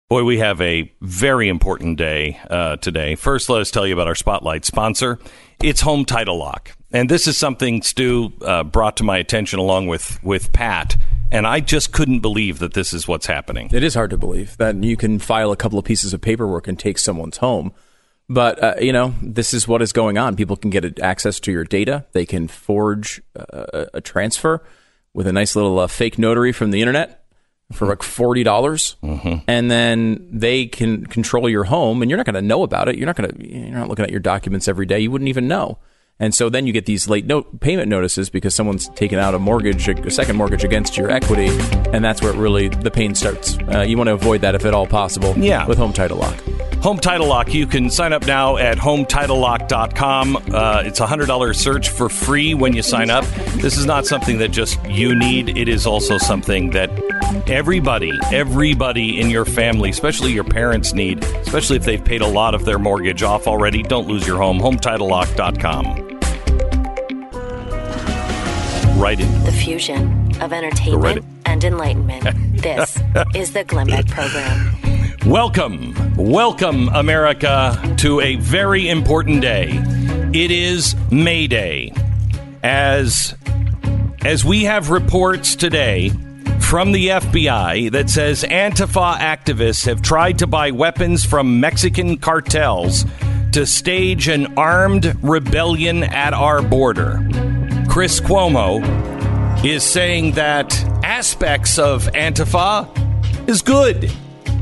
Boy, we have a very important day today. First, let us tell you about our Spotlight sponsor. It's Home Title Lock. And this is something Stu brought to my attention along with Pat. And I just couldn't believe that this is what's happening. It is hard to believe that you can file a couple of pieces of paperwork and take someone's home. But, this is what is going on. People can get access to your data. They can forge a transfer with a nice little fake notary from the internet for like $40. Mm-hmm. And then they can control your home, and you're not going to know about it. You're not looking at your documents every day. You wouldn't even know. And so then you get these late payment notices because someone's taken out a second mortgage against your equity, and that's where really the pain starts. You want to avoid that if at all possible with Home Title Lock. Home Title Lock. You can sign up now at HomeTitleLock.com. It's a $100 search for free when you sign up. This is not something that just you need. It is also something that everybody in your family, especially your parents, need, especially if they've paid a lot of their mortgage off already. Don't lose your home. HomeTitleLock.com. Right in. The fusion of entertainment and enlightenment. This is the Glenn Beck Program. Welcome, America, to a very important day. It is May Day. As we have reports today from the FBI that says Antifa activists have tried to buy weapons from Mexican cartels to stage an armed rebellion at our border. Chris Cuomo is saying that aspects of Antifa is good.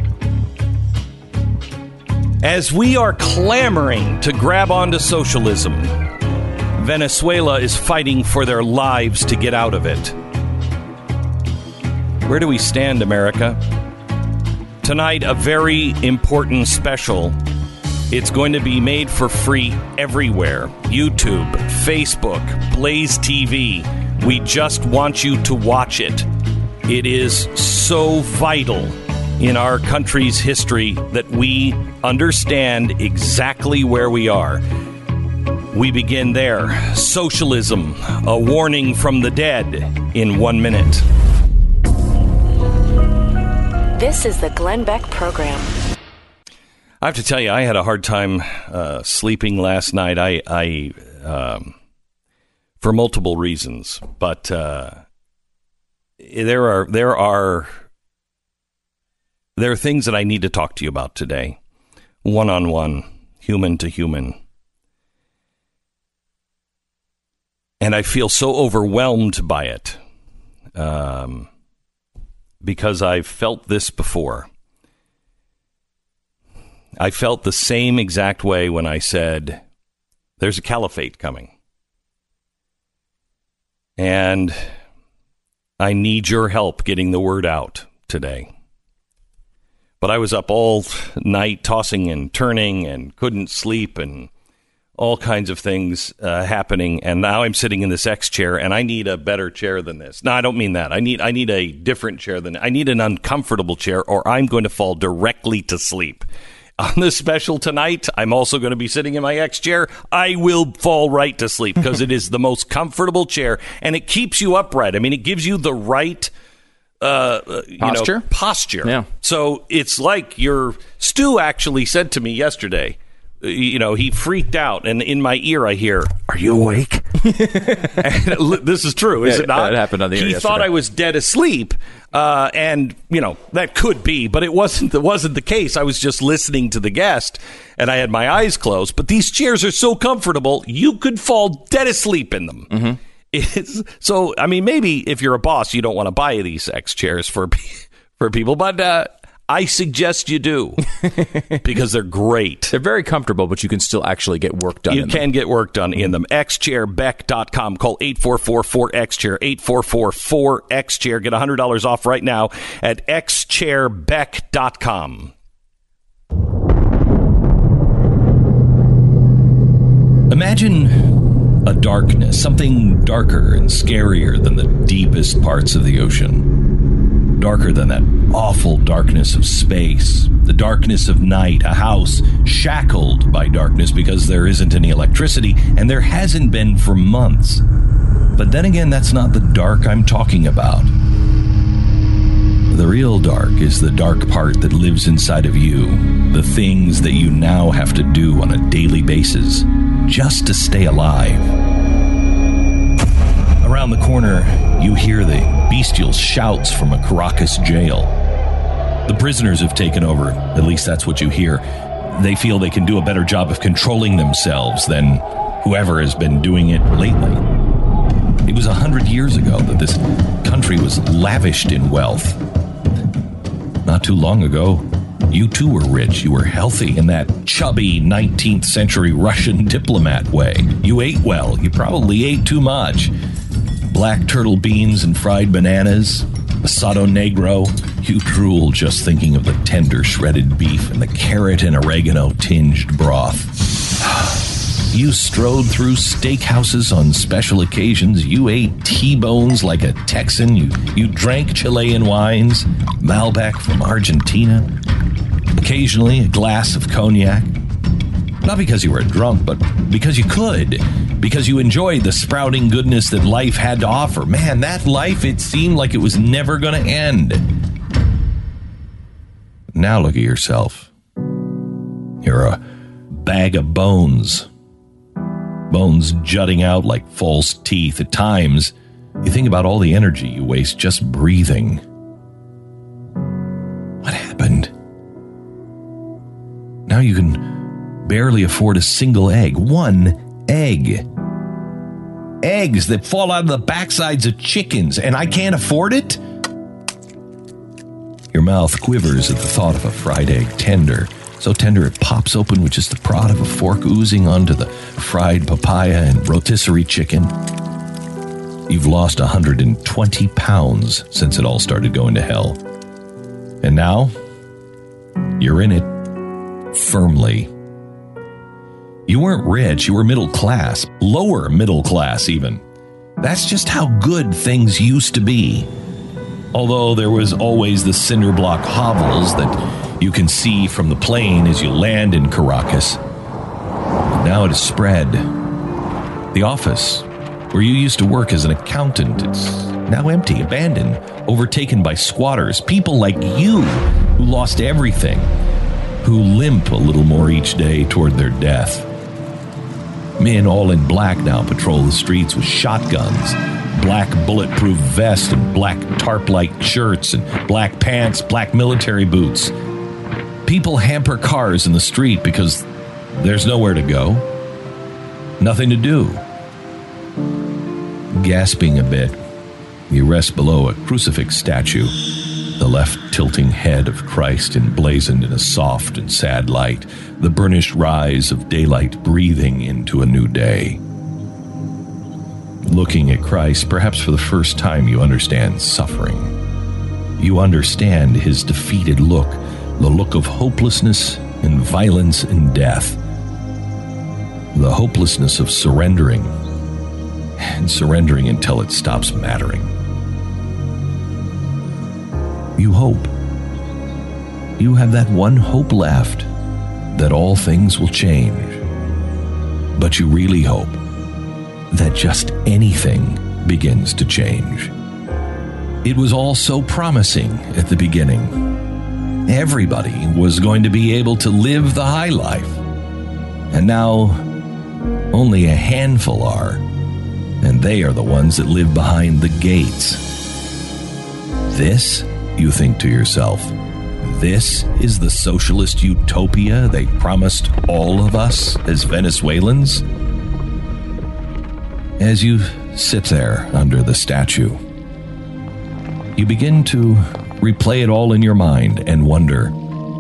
As we are clamoring to grab onto socialism, Venezuela is fighting for their lives to get out of it. Where do we stand, America? Tonight, a very important special. It's going to be made for free everywhere. YouTube, Facebook, Blaze TV. We just want you to watch it. It is so vital in our country's history that we understand exactly where we are. We begin there. Socialism, a warning from the dead in 1 minute. This is the Glenn Beck Program. I have to tell you, I had a hard time sleeping last night. I for multiple reasons, but there are things that I need to talk to you about today, one-on-one, human to human. And I feel so overwhelmed by it because I've felt this before. I felt the same exact way when I said, there's a caliphate coming. And I need your help getting the word out today. But I was up all night tossing and turning and couldn't sleep and all kinds of things happening. And now I'm sitting in this X chair and I need a better chair than this. No, I don't mean that. I need a different chair I need an uncomfortable chair or I'm going to fall directly to sleep. On this special tonight, I'm also going to be sitting in my X chair. I will fall right to sleep because it is the most comfortable chair and it keeps you upright. I mean, it gives you the right posture. Yeah. So it's like Stu actually said to me yesterday, he freaked out and in my ear I hear, "Are you awake?" This is true, is it not? It happened on the air He yesterday. thought I was dead asleep. And that could be, but it wasn't the case. I was just listening to the guest and I had my eyes closed, but these chairs are so comfortable, you could fall dead asleep in them. Mm-hmm. So, I mean, maybe if you're a boss, you don't want to buy these X chairs for people, but I suggest you do because they're great. They're very comfortable, but you can still actually get work done. You can get work done in them. XChairBeck.com. Call 844-4XChair. 844-4XChair. Get $100 off right now at XChairBeck.com. Imagine a darkness, something darker and scarier than the deepest parts of the ocean. Darker than that awful darkness of space, the darkness of night, a house shackled by darkness because there isn't any electricity, and there hasn't been for months. But then again, that's not the dark I'm talking about. The real dark is the dark part that lives inside of you, the things that you now have to do on a daily basis just to stay alive. Around the corner, you hear the bestial shouts from a Caracas jail. The prisoners have taken over, at least that's what you hear. They feel they can do a better job of controlling themselves than whoever has been doing it lately. It was 100 years ago that this country was lavished in wealth. Not too long ago, you too were rich. You were healthy in that chubby 19th century Russian diplomat way. You ate well. You probably ate too much. Black turtle beans and fried bananas, asado negro. You drool just thinking of the tender shredded beef and the carrot and oregano tinged broth. You strode through steakhouses on special occasions. You ate T-bones like a Texan. You drank Chilean wines, Malbec from Argentina. Occasionally, a glass of cognac. Not because you were a drunk, but because you could. Because you enjoyed the sprouting goodness that life had to offer. Man, that life, it seemed like it was never going to end. Now look at yourself. You're a bag of bones. Bones jutting out like false teeth. At times, you think about all the energy you waste just breathing. What happened? Now you can barely afford a single egg. One egg. Eggs that fall out of the backsides of chickens, and I can't afford it? Your mouth quivers at the thought of a fried egg tender. So tender it pops open with just the prod of a fork oozing onto the fried papaya and rotisserie chicken. You've lost 120 pounds since it all started going to hell. And now, you're in it firmly. You weren't rich, you were middle class, lower middle class even. That's just how good things used to be. Although there was always the cinder block hovels that you can see from the plane as you land in Caracas. Now it has spread. The office, where you used to work as an accountant, it's now empty, abandoned, overtaken by squatters, people like you who lost everything, who limp a little more each day toward their death. Men all in black now patrol the streets with shotguns, black bulletproof vests and black tarp-like shirts and black pants, black military boots. People hamper cars in the street because there's nowhere to go, nothing to do. Gasping a bit, you rest below a crucifix statue, the left tilting head of Christ emblazoned in a soft and sad light, the burnished rise of daylight breathing into a new day. Looking at Christ, perhaps for the first time you understand suffering. You understand his defeated look, the look of hopelessness and violence and death. The hopelessness of surrendering, and surrendering until it stops mattering. You hope. You have that one hope left, that all things will change. But you really hope that just anything begins to change. It was all so promising at the beginning. Everybody was going to be able to live the high life. And now, only a handful are. And they are the ones that live behind the gates. This, you think to yourself, this is the socialist utopia they promised all of us as Venezuelans? As you sit there under the statue, you begin to replay it all in your mind and wonder,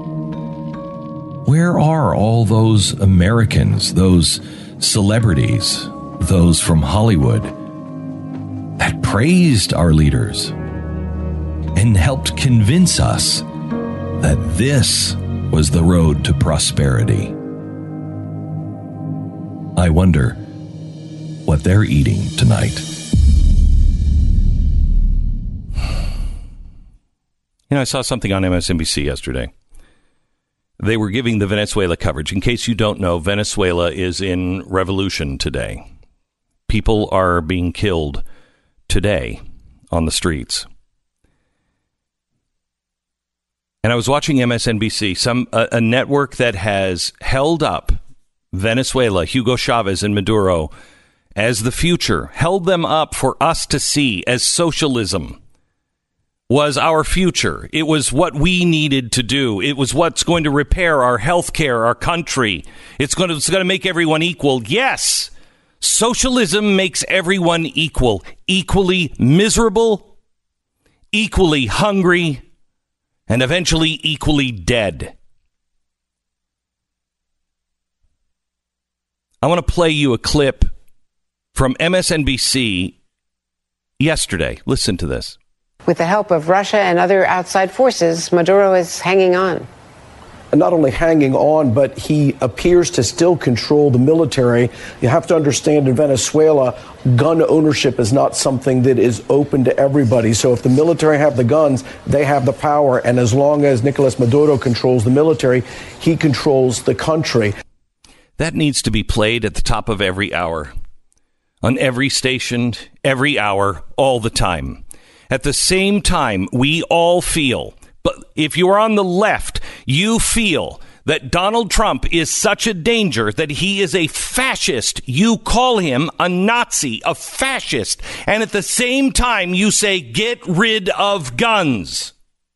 where are all those Americans, those celebrities, those from Hollywood that praised our leaders and helped convince us that this was the road to prosperity? I wonder what they're eating tonight. You know, I saw something on MSNBC yesterday. They were giving the Venezuela coverage. In case you don't know, Venezuela is in revolution today. People are being killed today on the streets. And I was watching MSNBC, a network that has held up Venezuela, Hugo Chavez and Maduro as the future, held them up for us to see as socialism was our future. It was what we needed to do. It was what's going to repair our health care, our country. It's going to make everyone equal. Yes, socialism makes everyone equal, equally miserable, equally hungry, and eventually equally dead. I want to play you a clip from MSNBC yesterday. Listen to this. With the help of Russia and other outside forces, Maduro is hanging on. And not only hanging on, but he appears to still control the military. You have to understand, in Venezuela, gun ownership is not something that is open to everybody. So if the military have the guns, they have the power. And as long as Nicolas Maduro controls the military, he controls the country. That needs to be played at the top of every hour, on every station, every hour, all the time. At the same time, we all feel, but if you're on the left, you feel that Donald Trump is such a danger, that he is a fascist. You call him a Nazi, a fascist. And at the same time, you say, get rid of guns.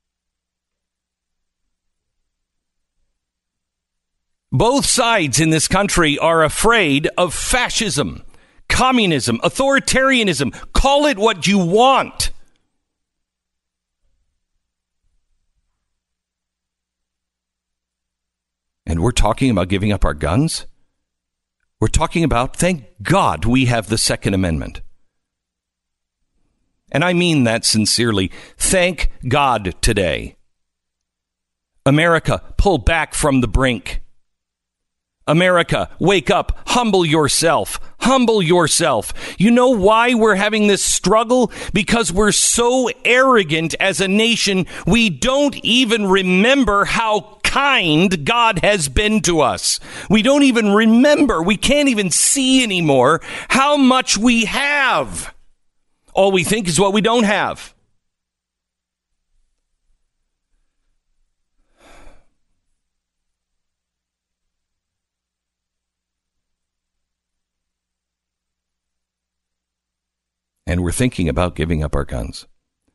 Both sides in this country are afraid of fascism, communism, authoritarianism. Call it what you want. And we're talking about giving up our guns? We're talking about, thank God we have the Second Amendment. And I mean that sincerely. Thank God today. America, pull back from the brink. America, wake up. Humble yourself. Humble yourself. You know why we're having this struggle? Because we're so arrogant as a nation, we don't even remember how kind God has been to us. We don't even remember. We can't even see anymore how much we have. All we think is what we don't have. And we're thinking about giving up our guns.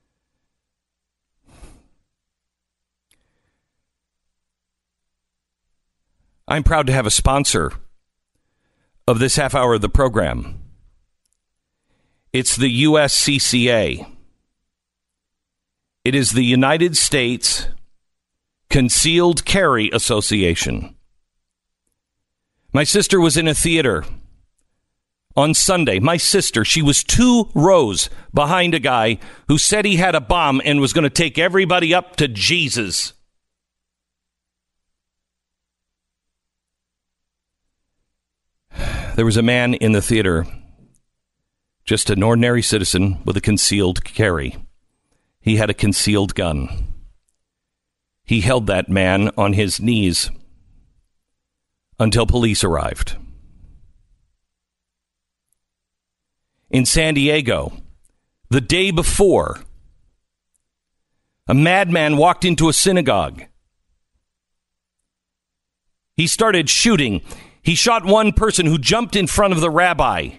I'm proud to have a sponsor of this half hour of the program. It's the USCCA. It is the United States Concealed Carry Association. My sister was in a theater on Sunday. My sister, she was 2 rows behind a guy who said he had a bomb and was going to take everybody up to Jesus. There was a man in the theater, just an ordinary citizen with a concealed carry. He had a concealed gun. He held that man on his knees until police arrived. In San Diego, the day before, a madman walked into a synagogue. He started shooting. He shot one person who jumped in front of the rabbi,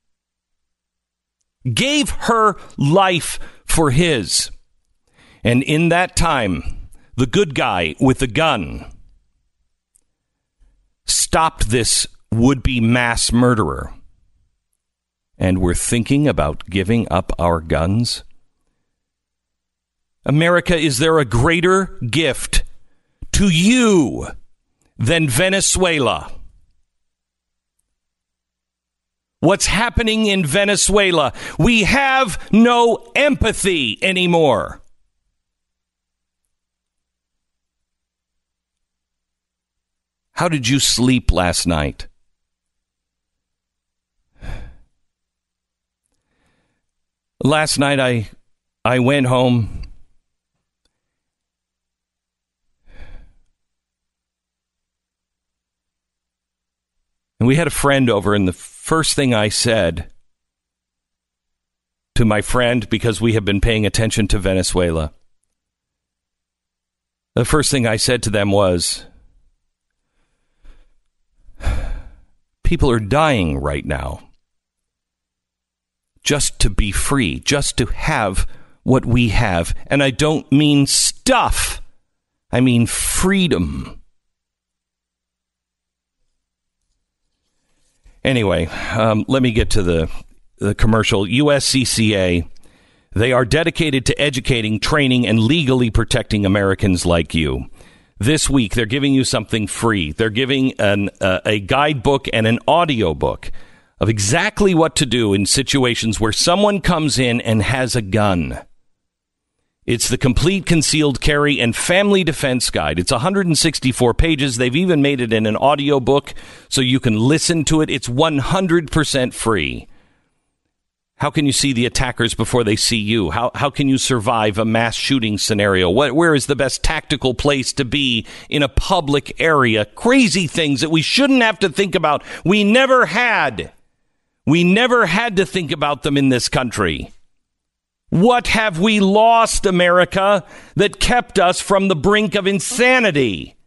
gave her life for his. And in that time, the good guy with the gun stopped this would-be mass murderer. And we're thinking about giving up our guns? America, is there a greater gift to you than Venezuela? What's happening in Venezuela? We have no empathy anymore. How did you sleep last night? Last night I went home and we had a friend over, and the first thing I said to my friend, because we have been paying attention to Venezuela, the first thing I said to them was, people are dying right now just to be free, just to have what we have. And I don't mean stuff. I mean freedom. Anyway, let me get to the commercial. USCCA, they are dedicated to educating, training, and legally protecting Americans like you. This week, they're giving you something free. They're giving a guidebook and an audiobook of exactly what to do in situations where someone comes in and has a gun. It's the Complete Concealed Carry and Family Defense Guide. It's 164 pages. They've even made it in an audiobook so you can listen to it. It's 100% free. How can you see the attackers before they see you? How can you survive a mass shooting scenario? Where is the best tactical place to be in a public area? Crazy things that we shouldn't have to think about. We never had. We never had to think about them in this country. What have we lost, America, that kept us from the brink of insanity?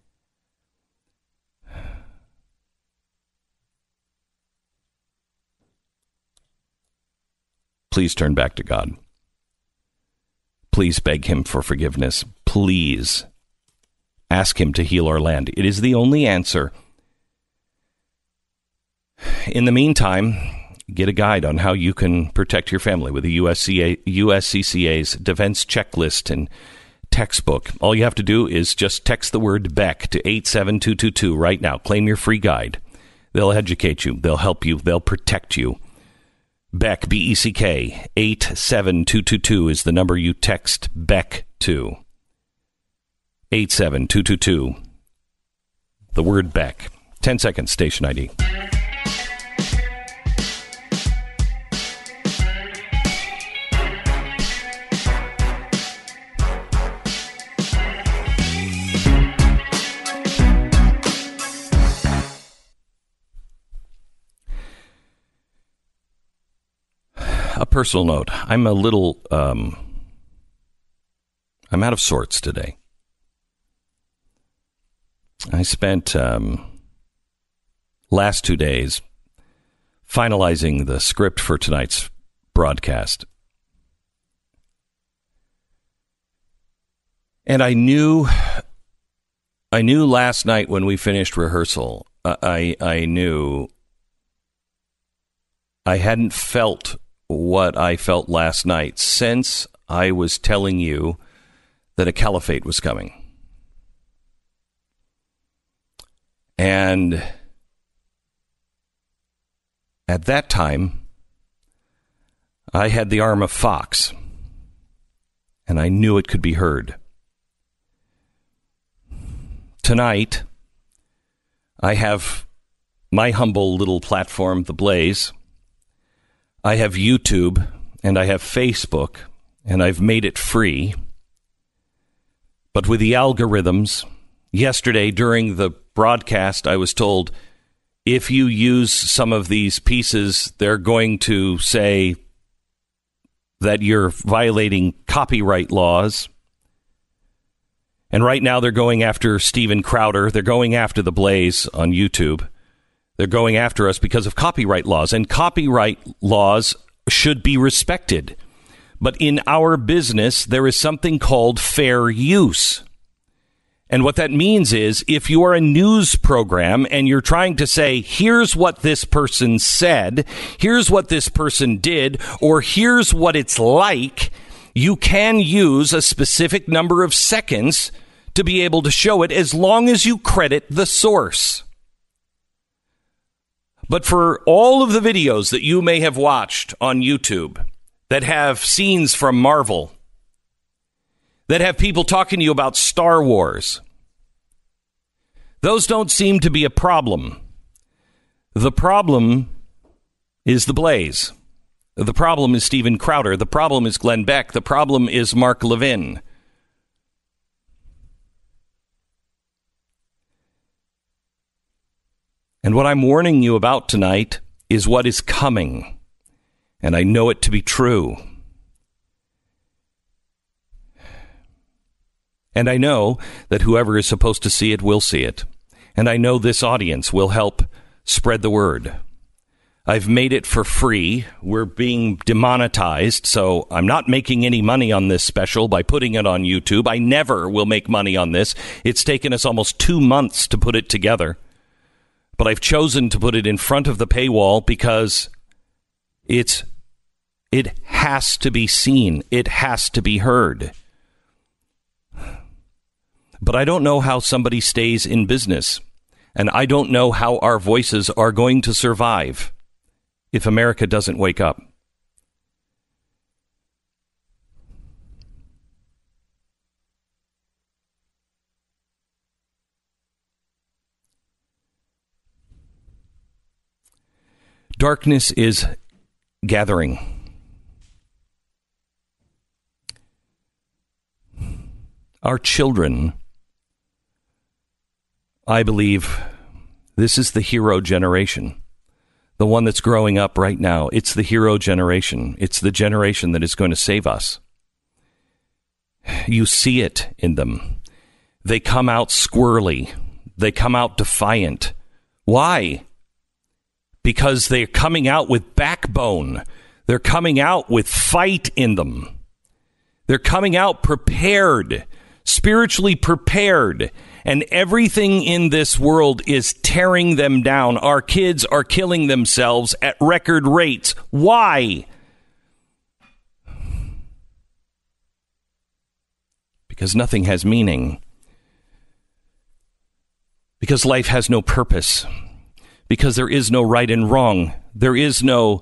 Please turn back to God. Please beg him for forgiveness. Please ask him to heal our land. It is the only answer. In the meantime, get a guide on how you can protect your family with the USCCA's defense checklist and textbook. All you have to do is just text the word BECK to 87222 right now. Claim your free guide. They'll educate you. They'll help you. They'll protect you. BECK, B-E-C-K, 87222 is the number you text BECK to. 87222. The word BECK. 10 seconds, station ID. A personal note. I'm a little, I'm out of sorts today. I spent last 2 days finalizing the script for tonight's broadcast. And I knew last night when we finished rehearsal, I knew I hadn't felt what I felt last night since I was telling you that a caliphate was coming. And at that time, I had the arm of Fox, and I knew it could be heard. Tonight, I have my humble little platform, The Blaze. I have YouTube, and I have Facebook, and I've made it free. But with the algorithms, yesterday during the broadcast, I was told, if you use some of these pieces, they're going to say that you're violating copyright laws. And right now they're going after Steven Crowder. They're going after The Blaze on YouTube. They're going after us because of copyright laws, and copyright laws should be respected. But in our business, there is something called fair use. And what that means is if you are a news program and you're trying to say, here's what this person said, here's what this person did, or here's what it's like, you can use a specific number of seconds to be able to show it as long as you credit the source. But for all of the videos that you may have watched on YouTube that have scenes from Marvel, that have people talking to you about Star Wars, those don't seem to be a problem. The problem is The Blaze. The problem is Steven Crowder. The problem is Glenn Beck. The problem is Mark Levin. And what I'm warning you about tonight is what is coming. And I know it to be true. And I know that whoever is supposed to see it will see it. And I know this audience will help spread the word. I've made it for free. We're being demonetized, so I'm not making any money on this special by putting it on YouTube. I never will make money on this. It's taken us almost 2 months to put it together. But I've chosen to put it in front of the paywall because it has to be seen. It has to be heard. But I don't know how somebody stays in business. And I don't know how our voices are going to survive if America doesn't wake up. Darkness is gathering. Our children, I believe, this is the hero generation. The one that's growing up right now. It's the hero generation. It's the generation that is going to save us. You see it in them. They come out squirrely. They come out defiant. Why? Because they're coming out with backbone. They're coming out with fight in them. They're coming out prepared, spiritually prepared. And everything in this world is tearing them down. Our kids are killing themselves at record rates. Why? Because nothing has meaning. Because life has no purpose. Because there is no right and wrong. There is no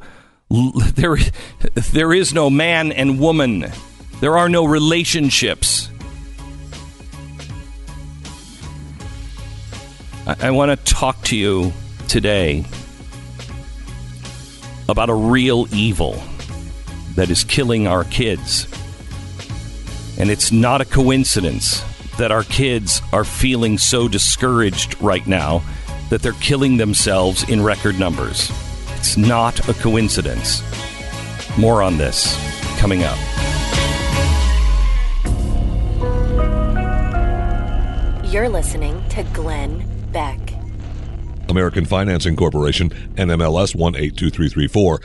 man and woman. There are no relationships. I want to talk to you today about a real evil that is killing our kids. And it's not a coincidence that our kids are feeling so discouraged right now that they're killing themselves in record numbers. It's not a coincidence. More on this coming up. You're listening to Glenn Beck. American Financing Corporation, NMLS 182334,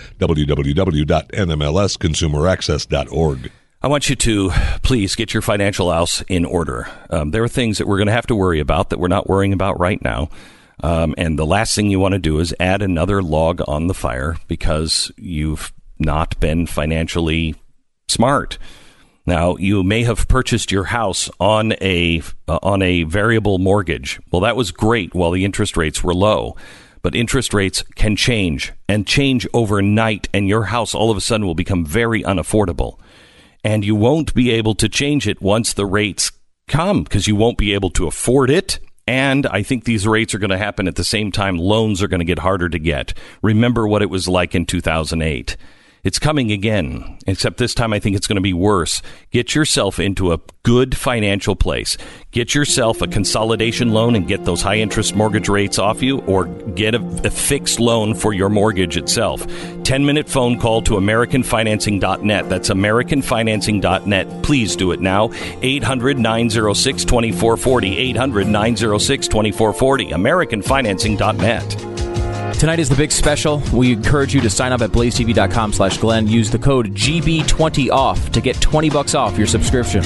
www.nmlsconsumeraccess.org. I want you to please get your financial house in order. There are things that we're going to have to worry about that we're not worrying about right now. And the last thing you want to do is add another log on the fire because you've not been financially smart. Now, you may have purchased your house on a variable mortgage. Well, that was great while the interest rates were low. But interest rates can change and change overnight, and your house all of a sudden will become very unaffordable. And you won't be able to change it once the rates come because you won't be able to afford it. And I think these rates are going to happen at the same time loans are going to get harder to get. Remember what it was like in 2008. It's coming again, except this time I think it's going to be worse. Get yourself into a good financial place. Get yourself a consolidation loan and get those high-interest mortgage rates off you, or get a fixed loan for your mortgage itself. 10-minute phone call to AmericanFinancing.net. That's AmericanFinancing.net. Please do it now. 800-906-2440. 800-906-2440. AmericanFinancing.net. Tonight is the big special. We encourage you to sign up at blazetv.com/Glenn. Use the code GB20OFF to get $20 off your subscription.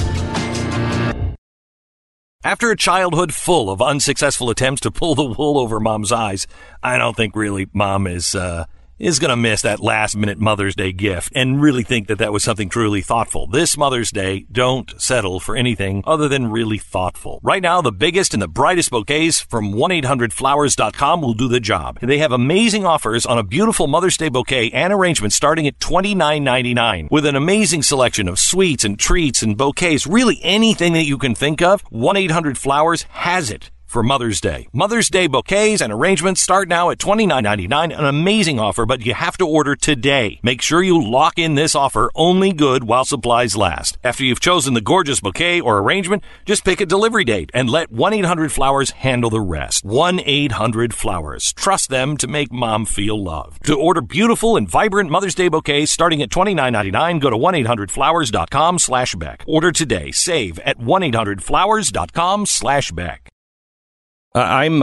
After a childhood full of unsuccessful attempts to pull the wool over Mom's eyes, I don't think really Mom is going to miss that last-minute Mother's Day gift and really think that was something truly thoughtful. This Mother's Day, don't settle for anything other than really thoughtful. Right now, the biggest and the brightest bouquets from 1-800-Flowers.com will do the job. They have amazing offers on a beautiful Mother's Day bouquet and arrangement starting at $29.99 with an amazing selection of sweets and treats and bouquets, really anything that you can think of. 1-800-Flowers has it for Mother's Day. Mother's Day bouquets and arrangements start now at $29.99, an amazing offer, but you have to order today. Make sure you lock in this offer, only good while supplies last. After you've chosen the gorgeous bouquet or arrangement, just pick a delivery date and let 1-800-Flowers handle the rest. 1-800-Flowers. Trust them to make mom feel loved. To order beautiful and vibrant Mother's Day bouquets starting at $29.99, go to 1-800-Flowers.com/Beck. Order today. Save at 1-800-Flowers.com/Beck. I'm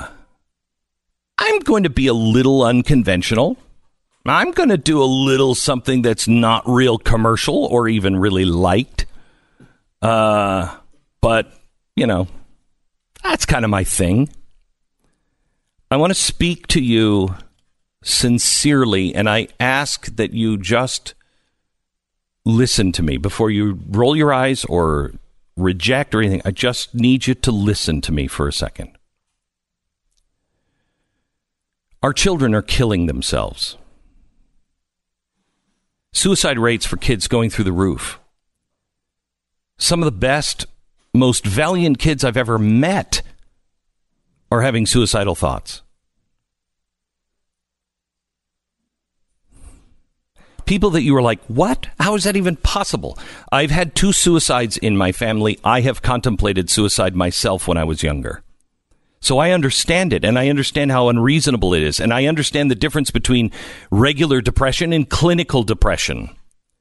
going to be a little unconventional. I'm going to do a little something that's not real commercial or even really liked. But, you know, that's kind of my thing. I want to speak to you sincerely, and I ask that you just listen to me before you roll your eyes or reject or anything. I just need you to listen to me for a second. Our children are killing themselves. Suicide rates for kids going through the roof. Some of the best, most valiant kids I've ever met are having suicidal thoughts. People that you were like, what? How is that even possible? I've had 2 suicides in my family. I have contemplated suicide myself when I was younger. So I understand it, and I understand how unreasonable it is, and I understand the difference between regular depression and clinical depression.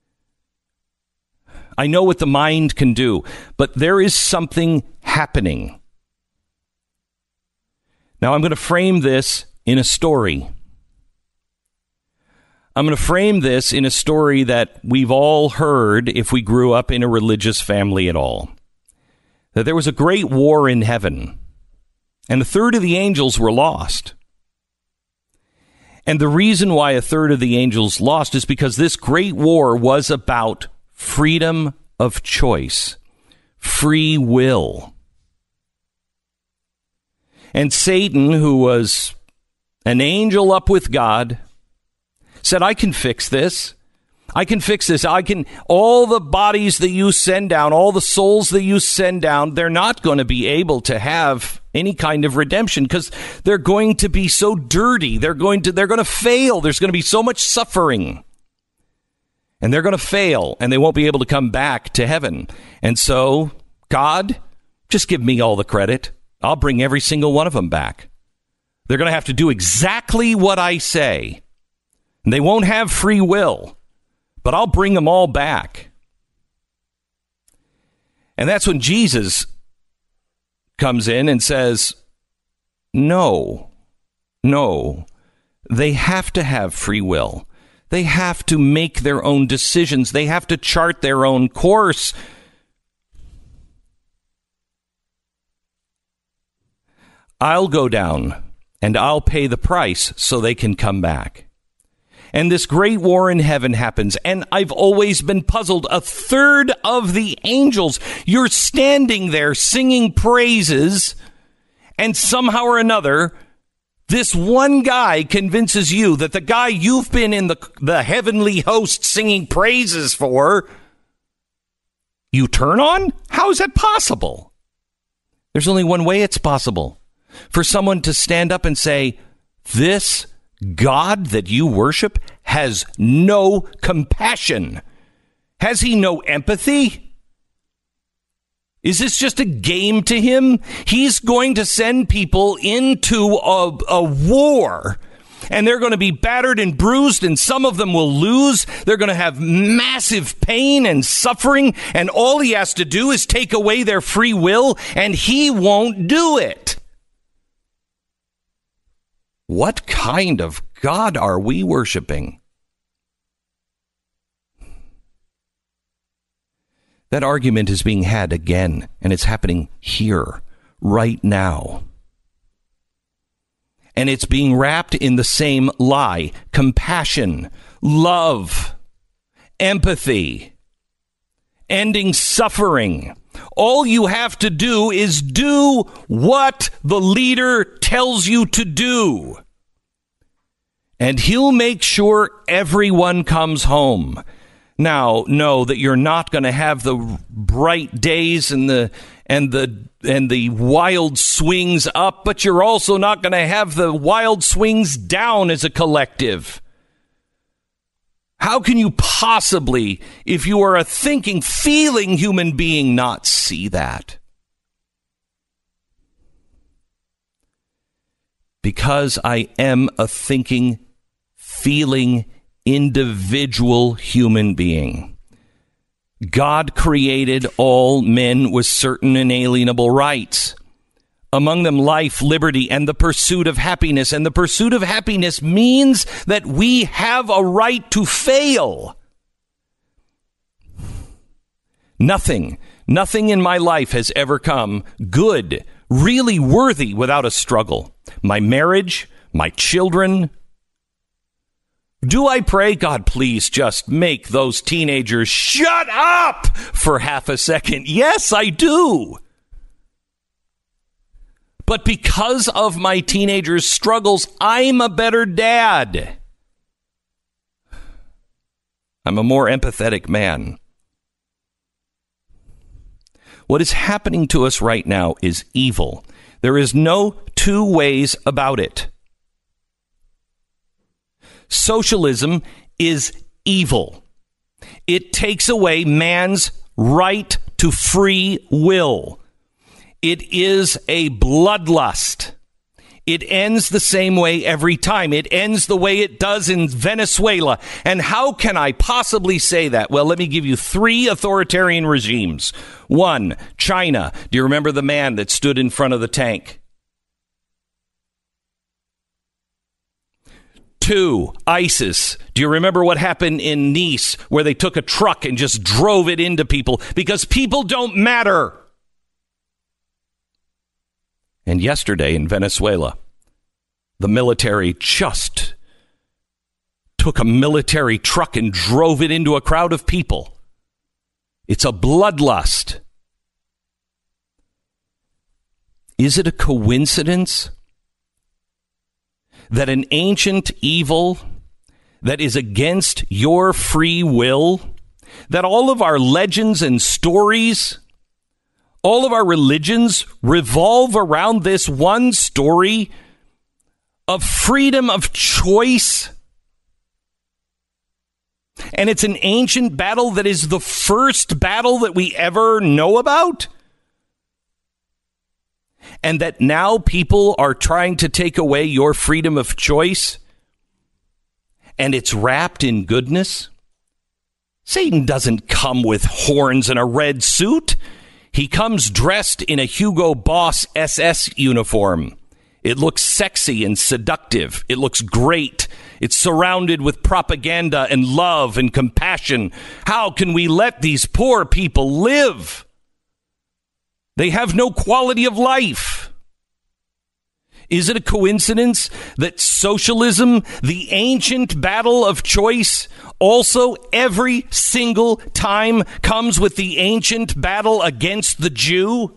I know what the mind can do, but there is something happening. Now I'm going to frame this in a story. I'm going to frame this in a story that we've all heard if we grew up in a religious family at all. That there was a great war in heaven, and 1/3 of the angels were lost. And the reason why 1/3 of the angels lost is because this great war was about freedom of choice, free will. And Satan, who was an angel up with God, said, I can fix this. I can fix this. All the bodies that you send down, all the souls that you send down, they're not going to be able to have any kind of redemption because they're going to be so dirty. They're going to fail. There's going to be so much suffering. And they're going to fail, and they won't be able to come back to heaven. And so, God, just give me all the credit. I'll bring every single one of them back. They're going to have to do exactly what I say. And they won't have free will, but I'll bring them all back. And that's when Jesus comes in and says, no, they have to have free will. They have to make their own decisions. They have to chart their own course. I'll go down and I'll pay the price so they can come back. And this great war in heaven happens. And I've always been puzzled. 1/3 of the angels, you're standing there singing praises, and somehow or another, this one guy convinces you that the guy you've been in the heavenly host singing praises for, you turn on? How is that possible? There's only one way it's possible. For someone to stand up and say, this God that you worship has no compassion. Has he no empathy? Is this just a game to him? He's going to send people into a war, and they're going to be battered and bruised, and some of them will lose. They're going to have massive pain and suffering, and all he has to do is take away their free will, and he won't do it. What kind of God are we worshiping? That argument is being had again, and it's happening here, right now. And it's being wrapped in the same lie: compassion, love, empathy, ending suffering. All you have to do is do what the leader tells you to do. And he'll make sure everyone comes home. Now, know that you're not going to have the bright days and the and the wild swings up, but you're also not going to have the wild swings down as a collective. How can you possibly, if you are a thinking, feeling human being, not see that? Because I am a thinking, feeling, individual human being. God created all men with certain inalienable rights. Among them, life, liberty, and the pursuit of happiness. And the pursuit of happiness means that we have a right to fail. Nothing in my life has ever come good, really worthy without a struggle. My marriage, my children. Do I pray, God, please just make those teenagers shut up for half a second? Yes, I do. But because of my teenagers' struggles, I'm a better dad. I'm a more empathetic man. What is happening to us right now is evil. There is no two ways about it. Socialism is evil. It takes away man's right to free will. It is a bloodlust. It ends the same way every time. It ends the way it does in Venezuela. And how can I possibly say that? Well, let me give you 3 authoritarian regimes. 1, China. Do you remember the man that stood in front of the tank? 2, ISIS. Do you remember what happened in Nice, where they took a truck and just drove it into people because people don't matter? And yesterday in Venezuela, the military just took a military truck and drove it into a crowd of people. It's a bloodlust. Is it a coincidence that an ancient evil that is against your free will, that all of our legends and stories, all of our religions revolve around this one story of freedom of choice? And it's an ancient battle that is the first battle that we ever know about? And that now people are trying to take away your freedom of choice? And it's wrapped in goodness? Satan doesn't come with horns and a red suit. He comes dressed in a Hugo Boss SS uniform. It looks sexy and seductive. It looks great. It's surrounded with propaganda and love and compassion. How can we let these poor people live? They have no quality of life. Is it a coincidence that socialism, the ancient battle of choice, also every single time comes with the ancient battle against the Jew?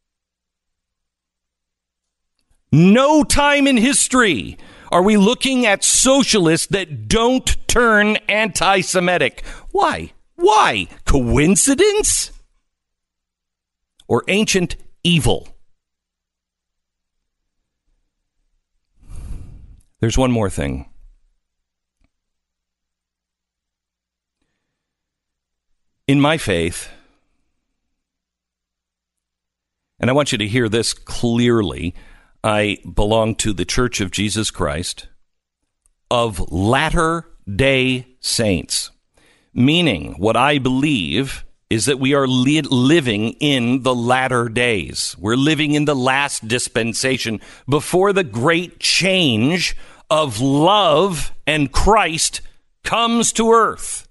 No time in history are we looking at socialists that don't turn anti-Semitic. Why? Why? Coincidence? Or ancient evil? There's one more thing. In my faith, and I want you to hear this clearly, I belong to the Church of Jesus Christ of Latter-day Saints, meaning what I believe is that we are living in the latter days. We're living in the last dispensation before the great change of love and Christ comes to earth.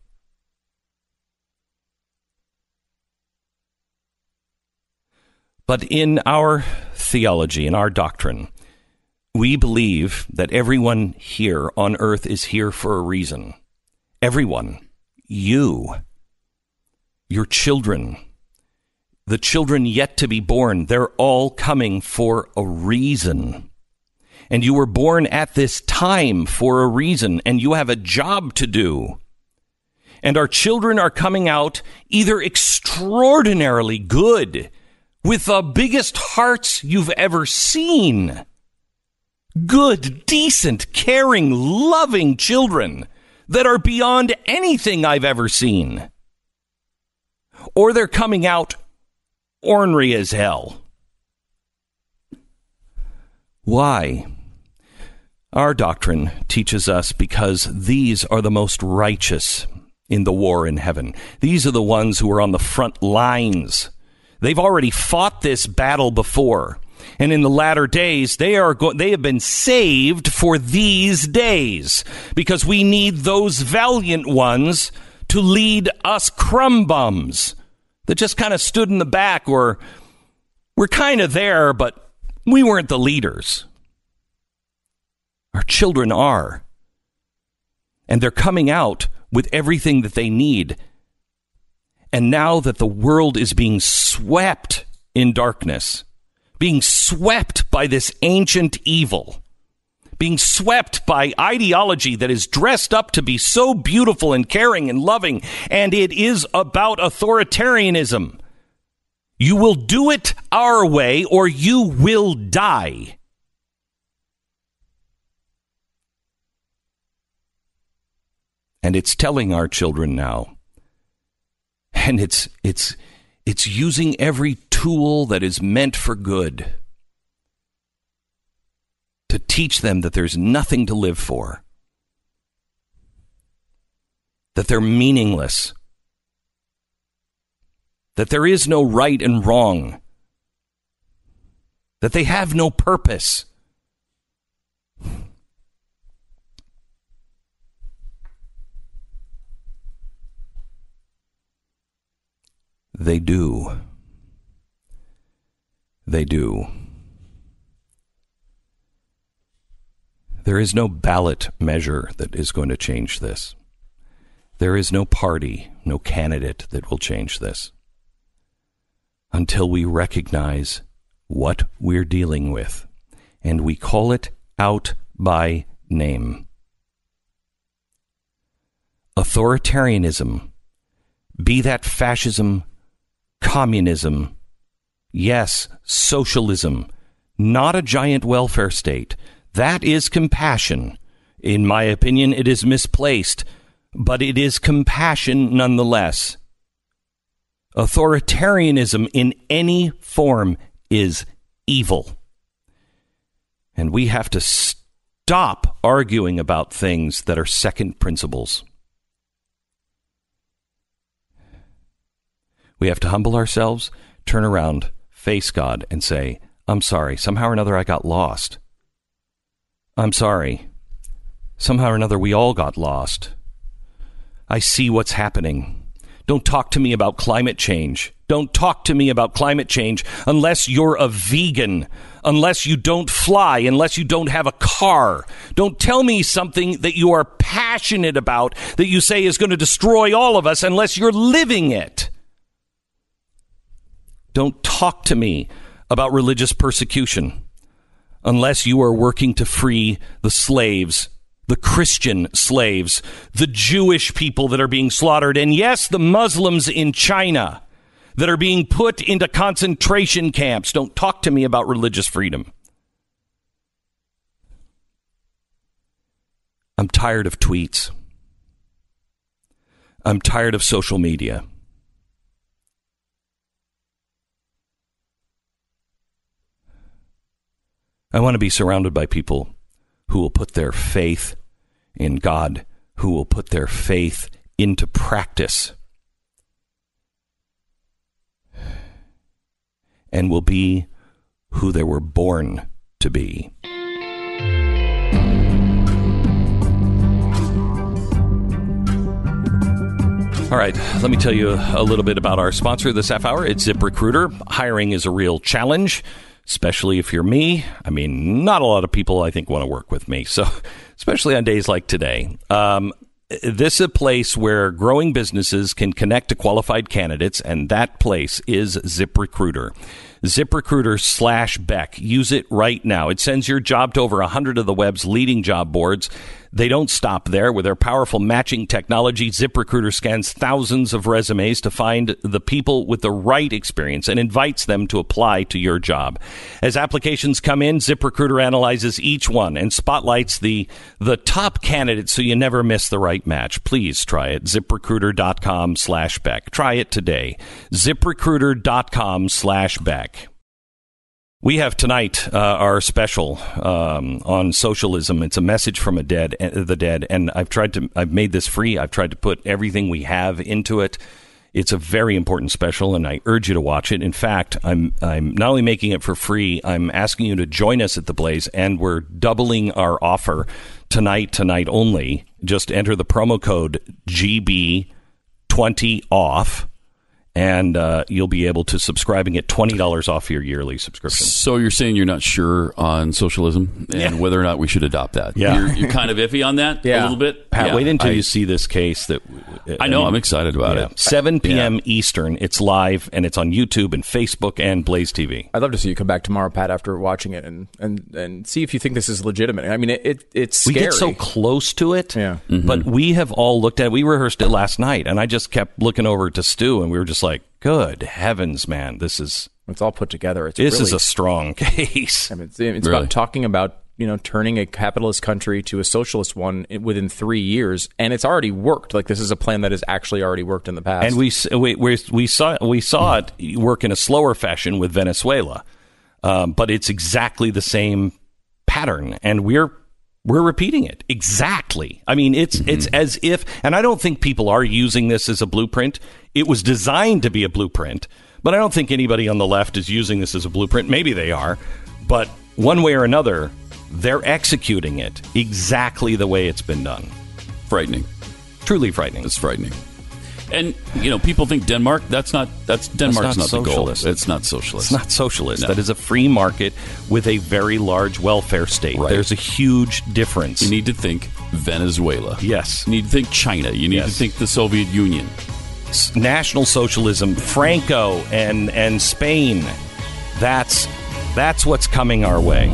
But in our theology, in our doctrine, we believe that everyone here on earth is here for a reason. Everyone. You. Your children. The children yet to be born. They're all coming for a reason. And you were born at this time for a reason, and you have a job to do. And our children are coming out either extraordinarily good, with the biggest hearts you've ever seen. Good, decent, caring, loving children that are beyond anything I've ever seen. Or they're coming out ornery as hell. Why? Our doctrine teaches us because these are the most righteous in the war in heaven. These are the ones who are on the front lines. They've already fought this battle before. And in the latter days, they have been saved for these days, because we need those valiant ones to lead us crumb bums that just kind of stood in the back, or we're kind of there, but we weren't the leaders. Our children are. And they're coming out with everything that they need. And now that the world is being swept in darkness, being swept by this ancient evil, being swept by ideology that is dressed up to be so beautiful and caring and loving, and it is about authoritarianism. You will do it our way or you will die. And it's telling our children now. And it's using every tool that is meant for good to teach them that there's nothing to live for, that they're meaningless, that there is no right and wrong, that they have no purpose. They do. They do. There is no ballot measure that is going to change this. There is no party, no candidate that will change this until we recognize what we're dealing with and we call it out by name. Authoritarianism, be that fascism, communism, yes, socialism, not a giant welfare state. That is compassion. In my opinion, it is misplaced, but it is compassion nonetheless. Authoritarianism in any form is evil. And we have to stop arguing about things that are second principles. We have to humble ourselves, turn around, face God, and say, I'm sorry. Somehow or another, I got lost. I'm sorry. Somehow or another, we all got lost. I see what's happening. Don't talk to me about climate change. Don't talk to me about climate change unless you're a vegan, unless you don't fly, unless you don't have a car. Don't tell me something that you are passionate about that you say is going to destroy all of us unless you're living it. Don't talk to me about religious persecution unless you are working to free the slaves, the Christian slaves, the Jewish people that are being slaughtered, and yes, the Muslims in China that are being put into concentration camps. Don't talk to me about religious freedom. I'm tired of tweets. I'm tired of social media. I want to be surrounded by people who will put their faith in God, who will put their faith into practice, and will be who they were born to be. All right, let me tell you a little bit about our sponsor this half hour. It's ZipRecruiter. Hiring is a real challenge, especially if you're me. I mean, not a lot of people, I think, want to work with me. So, especially on days like today. This is a place where growing businesses can connect to qualified candidates, and that place is ZipRecruiter. ZipRecruiter/Beck. Use it right now. It sends your job to over 100 of the web's leading job boards. They don't stop there. With their powerful matching technology, ZipRecruiter scans thousands of resumes to find the people with the right experience and invites them to apply to your job. As applications come in, ZipRecruiter analyzes each one and spotlights the top candidates so you never miss the right match. Please try it. ZipRecruiter.com/Beck. Try it today. ZipRecruiter.com/Beck. We have tonight our special on socialism. It's a message from the dead, and I've made this free. I've tried to put everything we have into it. It's a very important special, and I urge you to watch it. In fact, I'm not only making it for free, I'm asking you to join us at the Blaze, and we're doubling our offer tonight only. Just enter the promo code GB20OFF. And you'll be able to subscribe and get $20 off your yearly subscription. So you're saying you're not sure on socialism and whether or not we should adopt that? Yeah. You're kind of iffy on that a little bit? Pat, wait until you see this case. I'm excited about it. 7 p.m. Eastern. It's live, and it's on YouTube and Facebook and Blaze TV. I'd love to see you come back tomorrow, Pat, after watching it and see if you think this is legitimate. I mean, it's scary. We get so close to it, Mm-hmm. but we have all looked at it. We rehearsed it last night, and I just kept looking over to Stu, and we were just like, good heavens, man, it's all put together. This is a strong case. I mean, it's about talking about, turning a capitalist country to a socialist one within 3 years, and it's already worked. Like, this is a plan that has actually already worked in the past. And we saw it work in a slower fashion with Venezuela, but it's exactly the same pattern, and we're repeating it exactly. I mean, it's as if, and I don't think people are using this as a blueprint. It was designed to be a blueprint, but I don't think anybody on the left is using this as a blueprint. Maybe they are, but one way or another, they're executing it exactly the way it's been done. Frightening. Truly frightening. It's frightening. And, people Denmark's not the goal. It's not socialist. It's not socialist. No. That is a free market with a very large welfare state. Right. There's a huge difference. You need to think Venezuela. Yes. You need to think China. You need to think the Soviet Union. National Socialism, Franco and Spain. That's what's coming our way.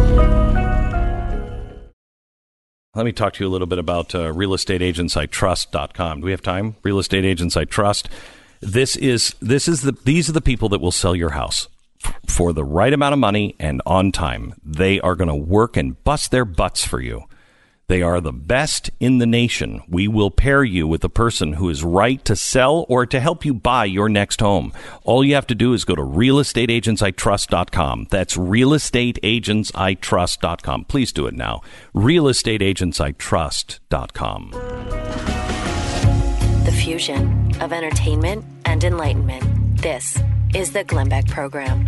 Let me talk to you a little bit about realestateagentsitrust.com. Do we have time? Real Estate Agents I Trust. These are the people that will sell your house for the right amount of money and on time. They are going to work and bust their butts for you. They are the best in the nation. We will pair you with a person who is right to sell or to help you buy your next home. All you have to do is go to realestateagentsitrust.com. That's realestateagentsitrust.com. Please do it now. realestateagentsitrust.com. The fusion of entertainment and enlightenment. This is the Glenn Beck Program.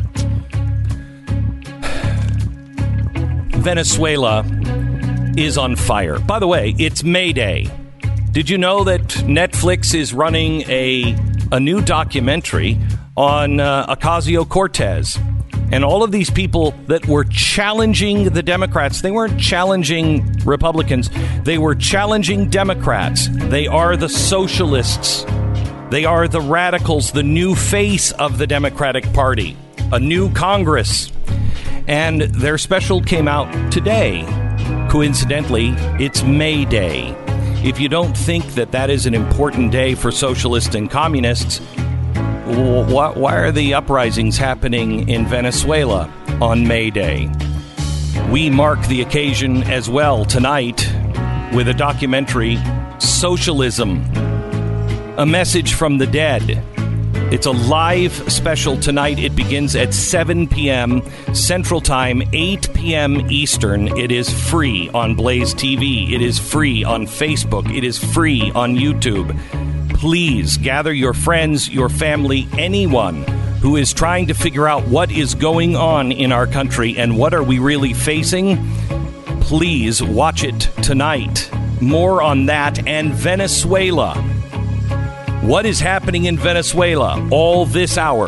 Venezuela is on fire. By the way, it's May Day. Did you know that Netflix is running a new documentary on Ocasio-Cortez and all of these people that were challenging the Democrats? They weren't challenging Republicans. They were challenging Democrats. They are the socialists. They are the radicals, the new face of the Democratic Party, a new Congress. And their special came out today. Coincidentally, it's May Day. If you don't think that is an important day for socialists and communists, why are the uprisings happening in Venezuela on May Day? We mark the occasion as well tonight with a documentary, Socialism, a message from the dead. It's a live special tonight. It begins at 7 p.m. Central Time, 8 p.m. Eastern. It is free on Blaze TV. It is free on Facebook. It is free on YouTube. Please gather your friends, your family, anyone who is trying to figure out what is going on in our country and what are we really facing. Please watch it tonight. More on that and Venezuela. What is happening in Venezuela all this hour?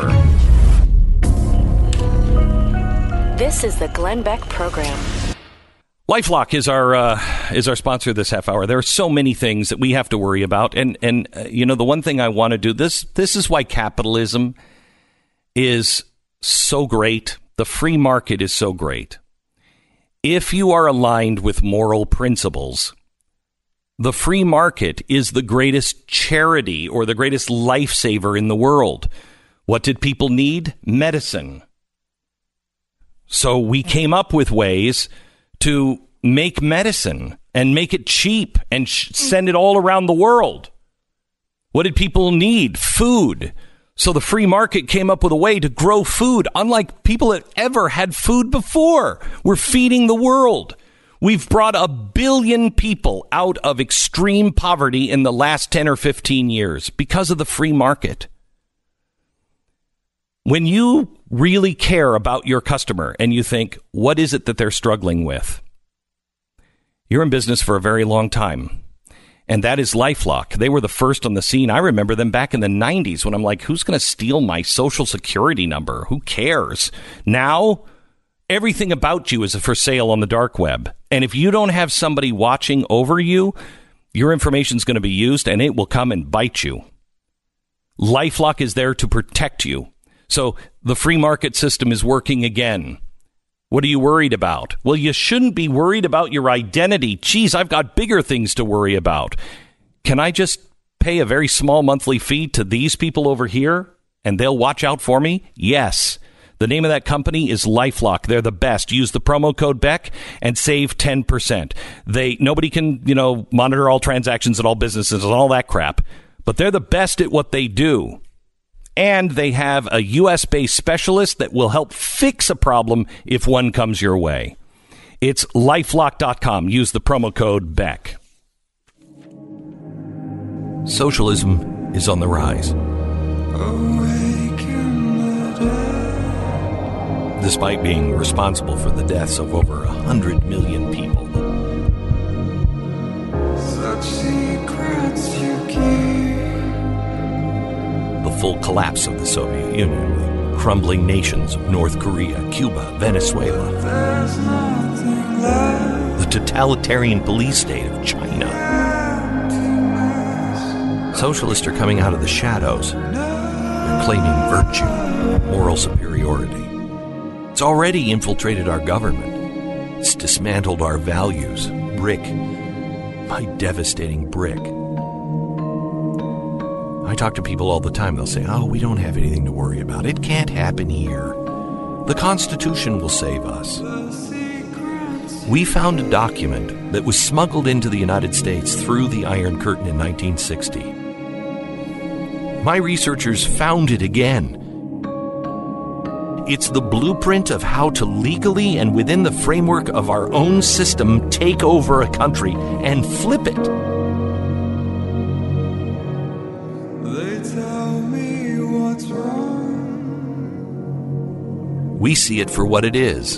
This is the Glenn Beck Program. LifeLock is our sponsor this half hour. There are so many things that we have to worry about, and the one thing I want to do, this is why capitalism is so great. The free market is so great. If you are aligned with moral principles, The free market is the greatest charity or the greatest lifesaver in the world. What did people need? Medicine. So we came up with ways to make medicine and make it cheap and send it all around the world. What did people need? Food. So the free market came up with a way to grow food, unlike people that ever had food before. We're feeding the world. We've brought 1 billion people out of extreme poverty in the last 10 or 15 years because of the free market. When you really care about your customer and you think, what is it that they're struggling with? You're in business for a very long time. And that is LifeLock. They were the first on the scene. I remember them back in the 90s when I'm like, who's going to steal my social security number? Who cares? Now, everything about you is for sale on the dark web. And if you don't have somebody watching over you, your information is going to be used and it will come and bite you. LifeLock is there to protect you. So the free market system is working again. What are you worried about? Well, you shouldn't be worried about your identity. Geez, I've got bigger things to worry about. Can I just pay a very small monthly fee to these people over here and they'll watch out for me? Yes. The name of that company is LifeLock. They're the best. Use the promo code Beck and save 10%. Nobody can, monitor all transactions at all businesses and all that crap, but they're the best at what they do. And they have a U.S.-based specialist that will help fix a problem if one comes your way. It's LifeLock.com. Use the promo code Beck. Socialism is on the rise. Despite being responsible for the deaths of over 100 million people. Such secrets you keep. The full collapse of the Soviet Union, the crumbling nations of North Korea, Cuba, Venezuela, the totalitarian police state of China. Socialists are coming out of the shadows. They're claiming virtue, moral superiority. It's already infiltrated our government. It's dismantled our values, brick by devastating brick. I talk to people all the time. They'll say, we don't have anything to worry about. It can't happen here. The Constitution will save us. We found a document that was smuggled into the United States through the Iron Curtain in 1960. My researchers found it again. It's the blueprint of how to legally and within the framework of our own system take over a country and flip it. We see it for what it is.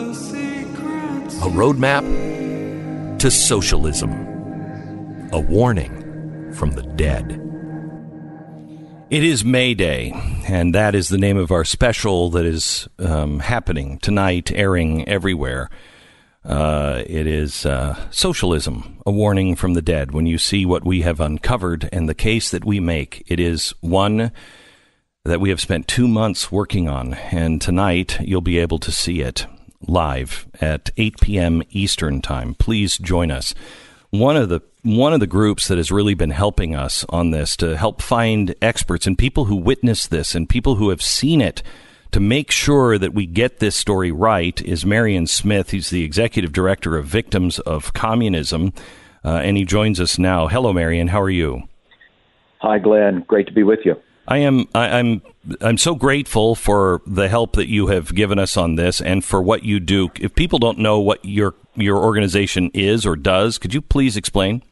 A roadmap to socialism. A warning from the dead. It is May Day, and that is the name of our special that is happening tonight, airing everywhere. It is Socialism, a warning from the dead. When you see what we have uncovered and the case that we make, it is one that we have spent 2 months working on, and tonight you'll be able to see it live at 8 p.m. Eastern Time. Please join us. One of the groups that has really been helping us on this to help find experts and people who witnessed this and people who have seen it to make sure that we get this story right is Marion Smith. He's the executive director of Victims of Communism, and he joins us now. Hello, Marion. How are you? Hi, Glenn. Great to be with you. I'm so grateful for the help that you have given us on this and for what you do. If people don't know what your organization is or does, could you please explain?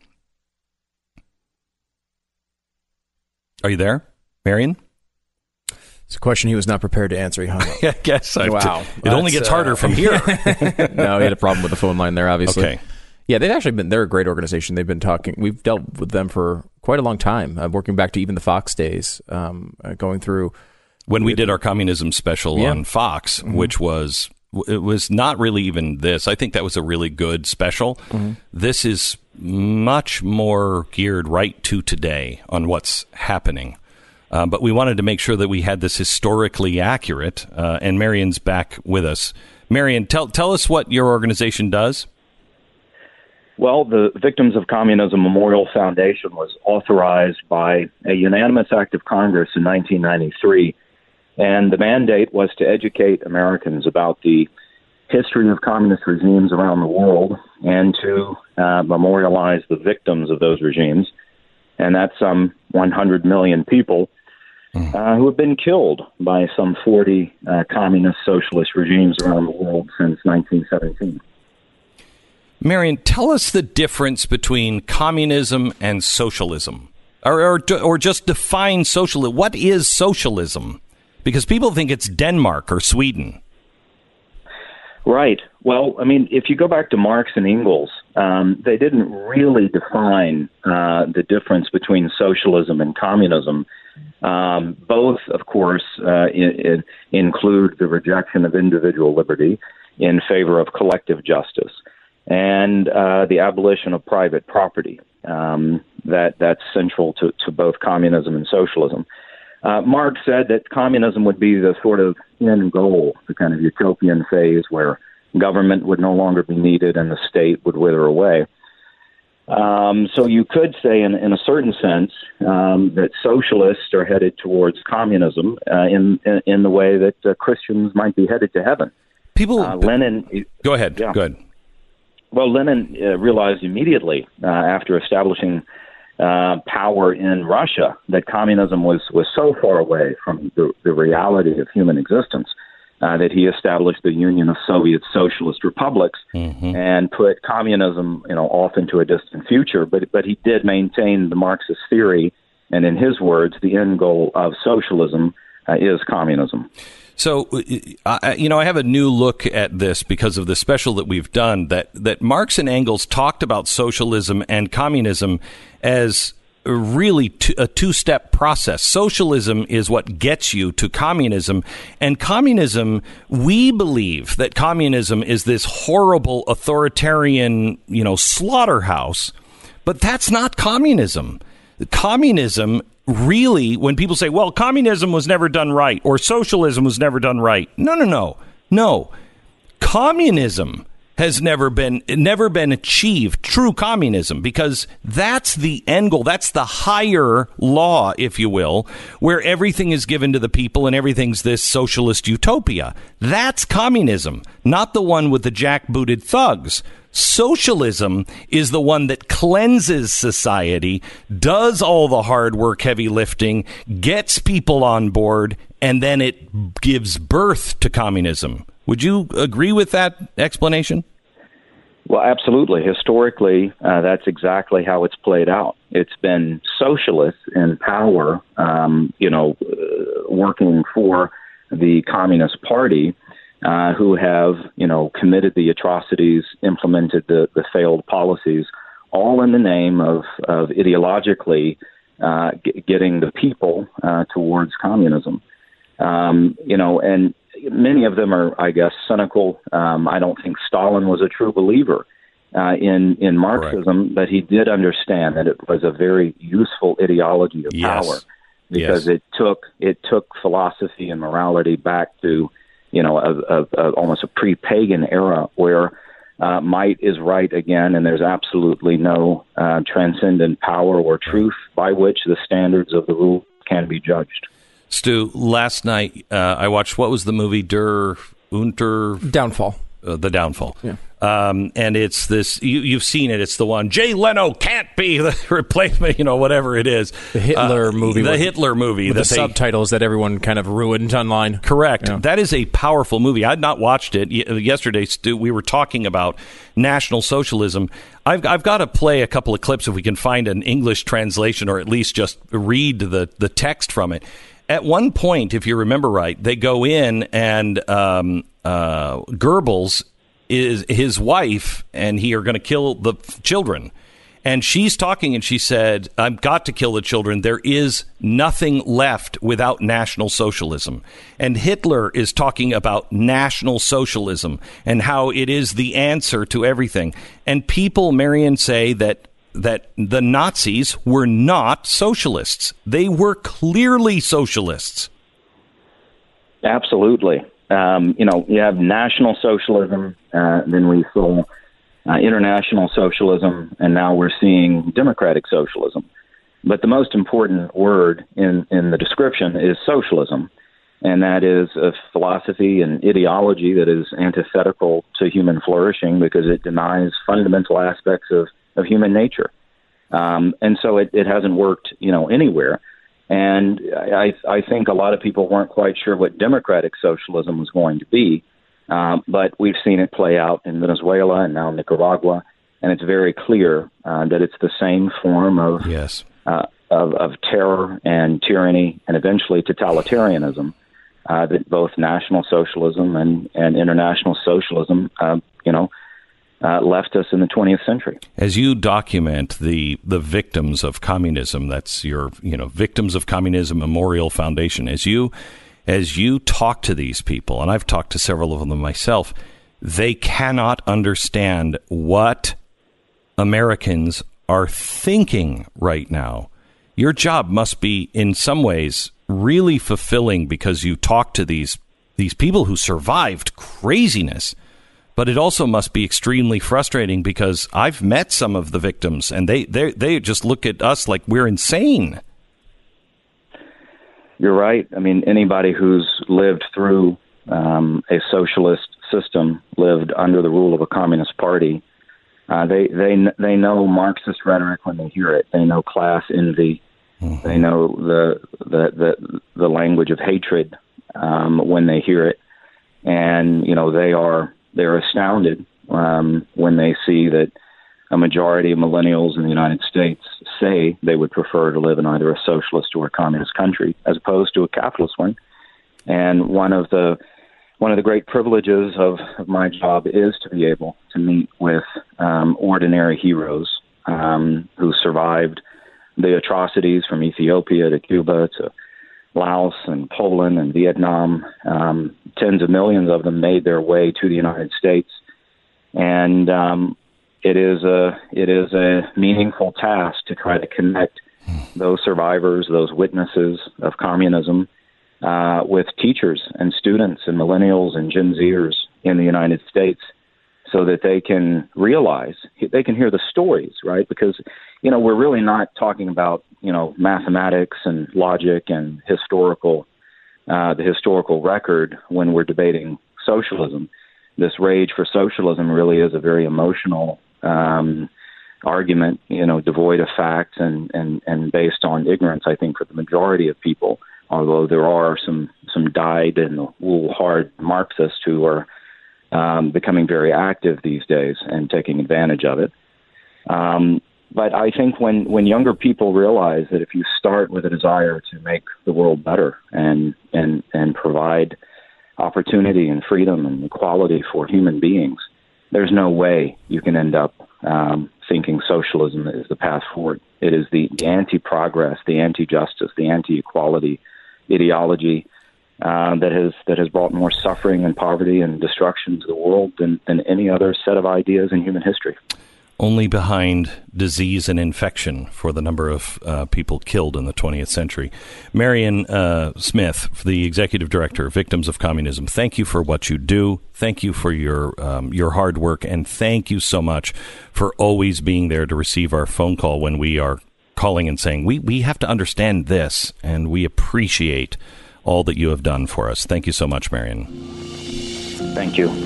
Are you there, Marion? It's a question he was not prepared to answer. He hung up. I guess. Wow. It only gets harder from here. No, he had a problem with the phone line there, obviously. Okay. Yeah, they're a great organization. They've been talking. We've dealt with them for quite a long time, working back to even the Fox days, going through. When we did our communism special on Fox, which was not really even this. I think that was a really good special. Mm-hmm. This is much more geared right to today on what's happening. But we wanted to make sure that we had this historically accurate, and Marion's back with us. Marion, tell us what your organization does. Well, the Victims of Communism Memorial Foundation was authorized by a unanimous act of Congress in 1993, and the mandate was to educate Americans about the history of communist regimes around the world and to memorialize the victims of those regimes. And that's some 100 million people who have been killed by some 40 communist socialist regimes around the world since 1917. Marion, tell us the difference between communism and socialism, or just define socialism. What is socialism? Because people think it's Denmark or Sweden. Right. Well, I mean, if you go back to Marx and Engels, they didn't really define the difference between socialism and communism. Both, of course, include the rejection of individual liberty in favor of collective justice and the abolition of private property. That's central to both communism and socialism. Marx said that communism would be the sort of end goal, the kind of utopian phase where government would no longer be needed and the state would wither away. So you could say, in a certain sense, that socialists are headed towards communism in the way that Christians might be headed to heaven. Lenin. Go ahead. Yeah. Go ahead. Well, Lenin realized immediately after establishing power in Russia that communism was so far away from the reality of human existence that he established the Union of Soviet Socialist Republics and put communism, off into a distant future. But he did maintain the Marxist theory, and in his words, the end goal of socialism is communism. So, I have a new look at this because of the special that we've done, that Marx and Engels talked about socialism and communism as really a two-step process. Socialism is what gets you to communism. And communism, we believe that communism is this horrible authoritarian, slaughterhouse. But that's not communism. Communism really, when people say, well, communism was never done right or socialism was never done right. No. Communism has never been achieved, true communism, because that's the end goal. That's the higher law, if you will, where everything is given to the people and everything's this socialist utopia. That's communism, not the one with the jackbooted thugs. Socialism is the one that cleanses society, does all the hard work, heavy lifting, gets people on board, and then it gives birth to communism. Would you agree with that explanation? Well, absolutely. Historically, that's exactly how it's played out. It's been socialists in power, working for the Communist Party, who have, committed the atrocities, implemented the failed policies, all in the name of ideologically getting the people towards communism. And many of them are, I guess, cynical. I don't think Stalin was a true believer in Marxism, but he did understand that it was a very useful ideology of power because it took philosophy and morality back to almost a pre-pagan era where might is right again, and there's absolutely no transcendent power or truth by which the standards of the rule can be judged. Stu, last night I watched, what was the movie? Downfall. The Downfall. Yeah. And it's this, you've seen it. It's the one, Jay Leno can't be the replacement, whatever it is. The Hitler movie. The Hitler movie. With the subtitles that everyone kind of ruined online. Correct. Yeah. That is a powerful movie. I had not watched it. Yesterday, Stu, we were talking about National Socialism. I've got to play a couple of clips if we can find an English translation or at least just read the text from it. At one point, if you remember right, they go in and Goebbels is his wife and he are going to kill the children. And she's talking and she said, I've got to kill the children. There is nothing left without National Socialism. And Hitler is talking about National Socialism and how it is the answer to everything. And people, Marion, say that the Nazis were not socialists. They were clearly socialists. Absolutely. You have National Socialism. Then we saw international socialism, and now we're seeing democratic socialism. But the most important word in the description is socialism, and that is a philosophy and ideology that is antithetical to human flourishing because it denies fundamental aspects of human nature. And so it hasn't worked, anywhere. And I think a lot of people weren't quite sure what democratic socialism was going to be. But we've seen it play out in Venezuela and now Nicaragua, and it's very clear that it's the same form of terror and tyranny and eventually totalitarianism that both National Socialism and international socialism, left us in the 20th century. As you document the victims of communism, that's your Victims of Communism Memorial Foundation, as you talk to these people, and I've talked to several of them myself, they cannot understand what Americans are thinking right now. Your job must be, in some ways, really fulfilling because you talk to these people who survived craziness. But it also must be extremely frustrating because I've met some of the victims, and they just look at us like we're insane. You're right. I mean, anybody who's lived through a socialist system, lived under the rule of a communist party, they know Marxist rhetoric when they hear it. They know class envy. Mm-hmm. They know the language of hatred when they hear it, and they're astounded when they see that a majority of millennials in the United States say they would prefer to live in either a socialist or a communist country as opposed to a capitalist one. And one of the great privileges of my job is to be able to meet with ordinary heroes who survived the atrocities from Ethiopia to Cuba to Laos and Poland and Vietnam. Tens of millions of them made their way to the United States, and it is a meaningful task to try to connect those survivors, those witnesses of communism, with teachers and students and millennials and Gen Zers in the United States, so that they can realize, they can hear the stories, right? Because, we're really not talking about, mathematics and logic and the historical record when we're debating socialism. This rage for socialism really is a very emotional argument, devoid of facts and based on ignorance, I think, for the majority of people, although there are some dyed-in-the-wool hard Marxists who are becoming very active these days and taking advantage of it. But I think when younger people realize that if you start with a desire to make the world better and provide opportunity and freedom and equality for human beings, there's no way you can end up thinking socialism is the path forward. It is the anti-progress, the anti-justice, the anti-equality ideology that has brought more suffering and poverty and destruction to the world than any other set of ideas in human history. Only behind disease and infection for the number of people killed in the 20th century. Marion Smith, the executive director of Victims of Communism, thank you for what you do. Thank you for your hard work, and thank you so much for always being there to receive our phone call when we are calling and saying, we have to understand this, and we appreciate all that you have done for us. Thank you so much, Marion. Thank you.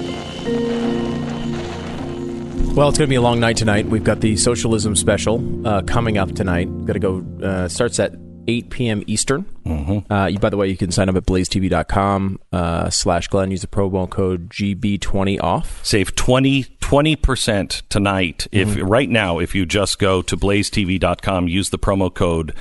Well, it's going to be a long night tonight. We've got the socialism special coming up tonight. Got to go. Starts at 8 p.m. Eastern. Mm-hmm. By the way, you can sign up at blazetv.com /Glenn. Use the promo code GB20 off. Save 20% tonight. If right now, if you just go to blazetv.com, use the promo code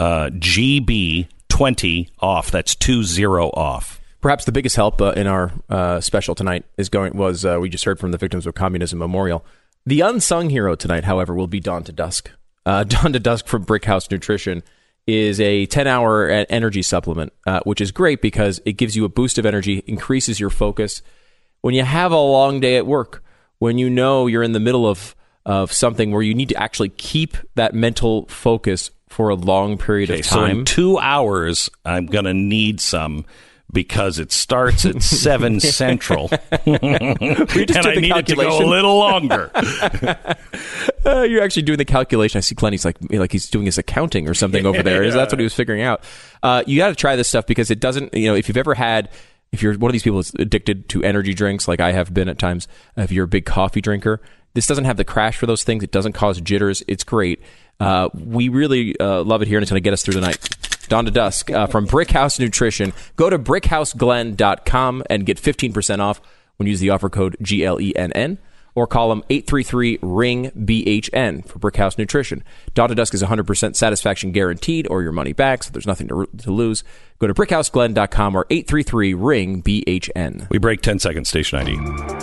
GB20 off. That's 20 off. Perhaps the biggest help in our special tonight was we just heard from the Victims of Communism Memorial. The unsung hero tonight, however, will be Dawn to Dusk. Dawn to Dusk from Brickhouse Nutrition is a 10-hour energy supplement, which is great because it gives you a boost of energy, increases your focus. When you have a long day at work, when you know you're in the middle of something where you need to actually keep that mental focus for a long period of time. So in 2 hours, I'm going to need some, because it starts at 7 Central. And I need it to go a little longer. You're actually doing the calculation. I see Glenn, like he's doing his accounting or something over there. That's what he was figuring out. You got to try this stuff because it doesn't, if you're one of these people that's addicted to energy drinks, like I have been at times, if you're a big coffee drinker, this doesn't have the crash for those things. It doesn't cause jitters. It's great. We really love it here, and it's going to get us through the night. Dawn to dusk from Brickhouse Nutrition. Go to BrickhouseGlenn.com and get 15% off when you use the offer code GLENN, or call them 833-RING-BHN for Brickhouse Nutrition. Dawn to dusk is 100% satisfaction guaranteed, or your money back, so there's nothing to lose. Go to BrickhouseGlenn.com or 833-RING-BHN. We break 10 seconds, station ID.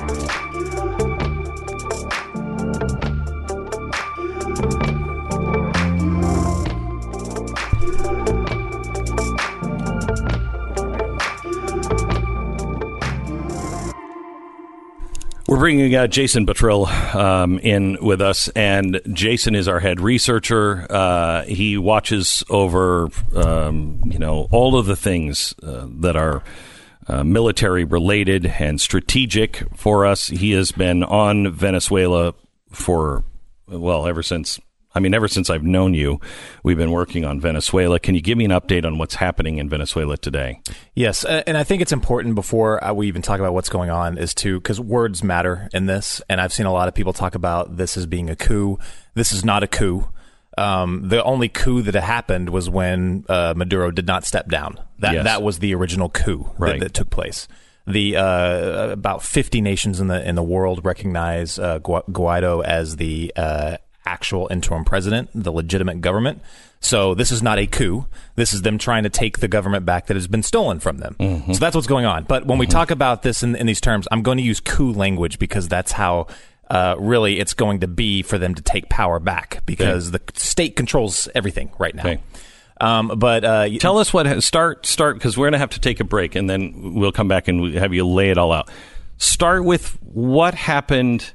We're bringing Jason Buttrill in with us, and Jason is our head researcher. He watches over, all of the things that are military related and strategic for us. He has been on Venezuela for, ever since I've known you. We've been working on Venezuela. Can you give me an update on what's happening in Venezuela today? Yes, and I think it's important before we even talk about what's going on because words matter in this, and I've seen a lot of people talk about this as being a coup. This is not a coup. The only coup that happened was when Maduro did not step down. That was the original coup that took place. The about 50 nations in the world recognize Guaido as the actual interim president, the legitimate government. So this is not a coup. This is them trying to take the government back that has been stolen from them. Mm-hmm. So that's what's going on. But when we talk about this in these terms, I'm going to use coup language because that's how really it's going to be for them to take power back, because the state controls everything right now. Okay. But tell us what start because we're going to have to take a break, and then we'll come back and have you lay it all out. Start with what happened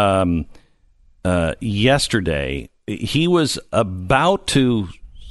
yesterday. He was about to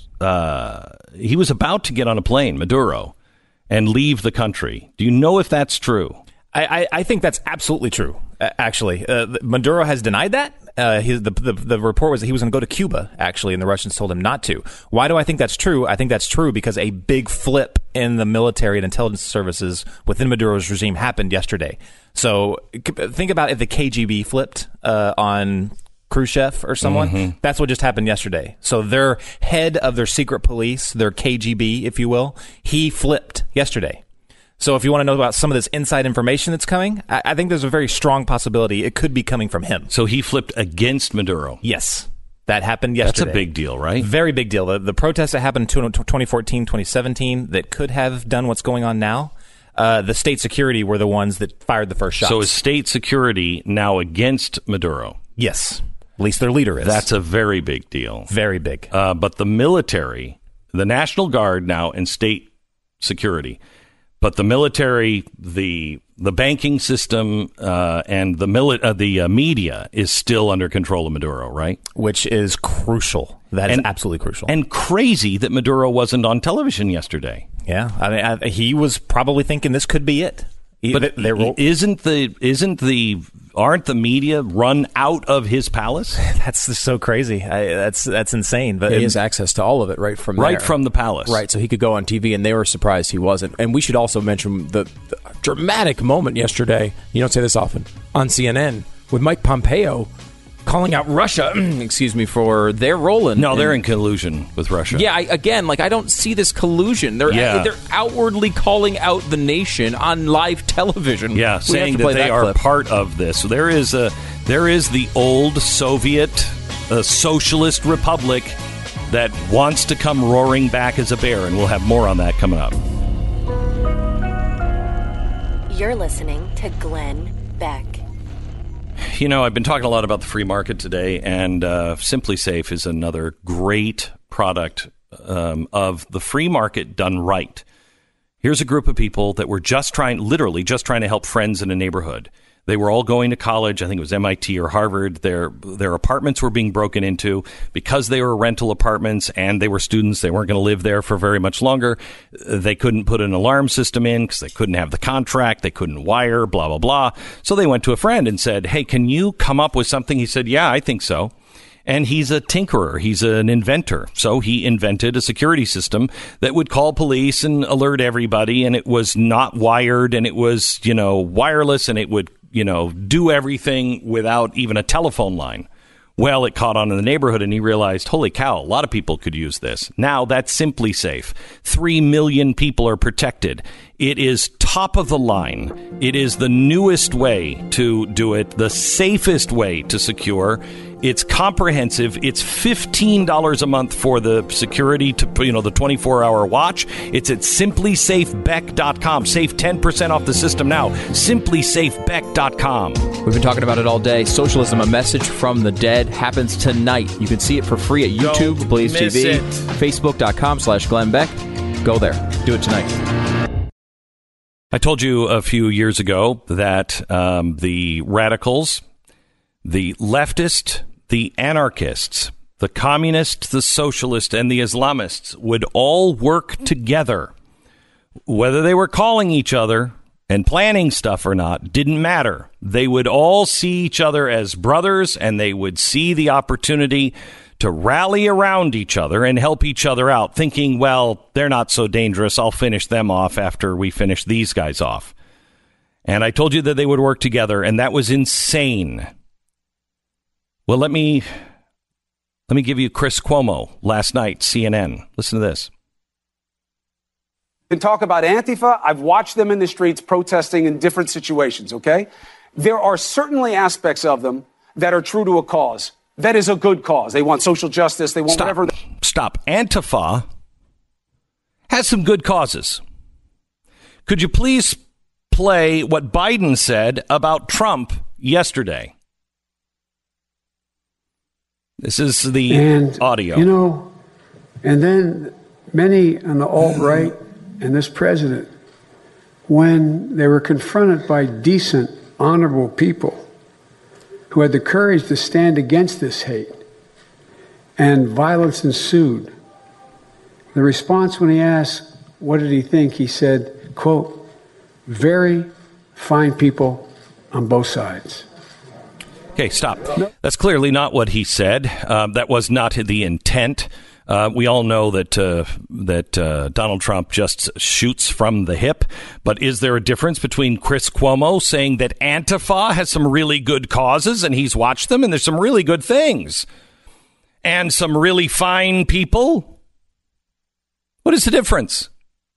get on a plane, Maduro, and leave the country. Do you know if that's true? I think that's absolutely true. Actually, Maduro has denied that. The report was that he was going to go to Cuba, actually, and the Russians told him not to. Why do I think that's true? I think that's true because a big flip in the military and intelligence services within Maduro's regime happened yesterday. So think about if the KGB flipped on Khrushchev or someone. Mm-hmm. That's what just happened yesterday. So their head of their secret police, their KGB, if you will, he flipped yesterday. So if you want to know about some of this inside information that's coming, I think there's a very strong possibility it could be coming from him. So he flipped against Maduro. Yes. That happened yesterday. That's a big deal, right? Very big deal. The protests that happened in 2014, 2017 that could have done what's going on now, the state security were the ones that fired the first shots. So is state security now against Maduro? Yes. At least their leader is. That's a very big deal. Very big. But the military, the National Guard now, and state security. But the military, the banking system, and the media is still under control of Maduro, right? Which is crucial. That is absolutely crucial. And crazy that Maduro wasn't on television yesterday. Yeah, I mean, he was probably thinking this could be it. But aren't the media run out of his palace? That's just so crazy. That's insane. But he has access to all of it right from the palace. Right, so he could go on TV, and they were surprised he wasn't. And we should also mention the dramatic moment yesterday. You don't say this often on CNN with Mike Pompeo calling out Russia, for their role in... No, they're in collusion with Russia. Yeah, I don't see this collusion. They're outwardly calling out the nation on live television. Yeah, saying that they are part of this. So there is the old Soviet socialist republic that wants to come roaring back as a bear, and we'll have more on that coming up. You're listening to Glenn Beck. You know, I've been talking a lot about the free market today, and Simply Safe is another great product of the free market done right. Here's a group of people that were literally just trying to help friends in a neighborhood. They were all going to college. I think it was MIT or Harvard. Their apartments were being broken into because they were rental apartments and they were students. They weren't going to live there for very much longer. They couldn't put an alarm system in because they couldn't have the contract. They couldn't wire, blah, blah, blah. So they went to a friend and said, hey, can you come up with something? He said, yeah, I think so. And he's a tinkerer. He's an inventor. So he invented a security system that would call police and alert everybody. And it was not wired, and it was, wireless, and it would, do everything without even a telephone line. Well, it caught on in the neighborhood, and he realized, holy cow, a lot of people could use this. Now that's Simply Safe. 3 million people are protected. It is top of the line. It is the newest way to do it, the safest way to secure. It's comprehensive. It's $15 a month for the security to, the 24-hour watch. It's at simplysafebeck.com. Save 10% off the system now. Simplysafebeck.com. We've been talking about it all day. Socialism, a message from the dead, happens tonight. You can see it for free at YouTube, Blaze TV, Facebook.com/Glenn Beck. Go there. Do it tonight. I told you a few years ago that the radicals, the leftist, the anarchists, the communists, the socialists, and the Islamists would all work together. Whether they were calling each other and planning stuff or not didn't matter. They would all see each other as brothers, and they would see the opportunity to rally around each other and help each other out, thinking, well, they're not so dangerous. I'll finish them off after we finish these guys off. And I told you that they would work together, and that was insane. Well, let me give you Chris Cuomo last night, CNN. Listen to this. And talk about Antifa. I've watched them in the streets protesting in different situations, okay? There are certainly aspects of them that are true to a cause. That is a good cause. They want social justice. They want whatever. Stop. Antifa has some good causes. Could you please play what Biden said about Trump yesterday? This is the audio. And then many on the alt-right and this president, when they were confronted by decent, honorable people who had the courage to stand against this hate, and violence ensued. The response when he asked, what did he think? He said, quote, very fine people on both sides. Okay, stop. That's clearly not what he said. That was not the intent. We all know that Donald Trump just shoots from the hip. But is there a difference between Chris Cuomo saying that Antifa has some really good causes and he's watched them and there's some really good things and some really fine people? What is the difference?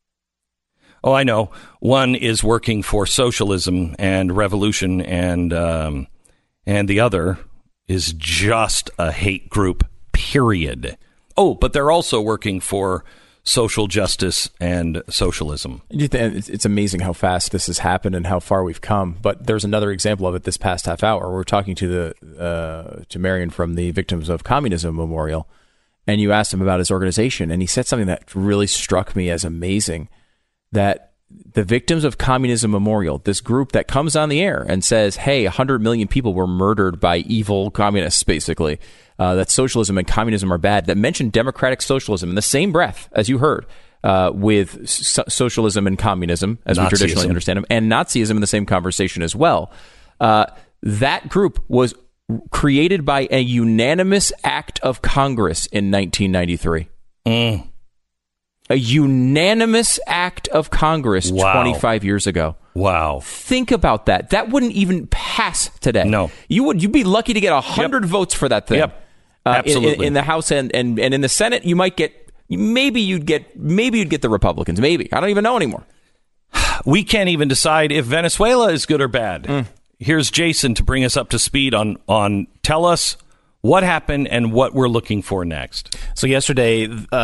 Oh, I know. One is working for socialism and revolution, and the other is just a hate group, period. Oh, but they're also working for social justice and socialism. It's amazing how fast this has happened and how far we've come. But there's another example of it this past half hour. We're talking to Marion from the Victims of Communism Memorial, and you asked him about his organization, and he said something that really struck me as amazing, that the Victims of Communism Memorial, this group that comes on the air and says, hey, 100 million people were murdered by evil communists, basically, that socialism and communism are bad, that mentioned democratic socialism in the same breath, as you heard, with socialism and communism, as Nazism. We traditionally understand them, and Nazism in the same conversation as well. That group was created by a unanimous act of Congress in 1993. A unanimous act of Congress 25 years ago. Wow. Think about that. That wouldn't even pass today. No. You'd be lucky to get 100 votes for that thing. Yep. Absolutely. In the House and in the Senate, you might get maybe you'd get the Republicans. Maybe. I don't even know anymore. We can't even decide if Venezuela is good or bad. Here's Jason to bring us up to speed on tell us what happened and what we're looking for next. So yesterday,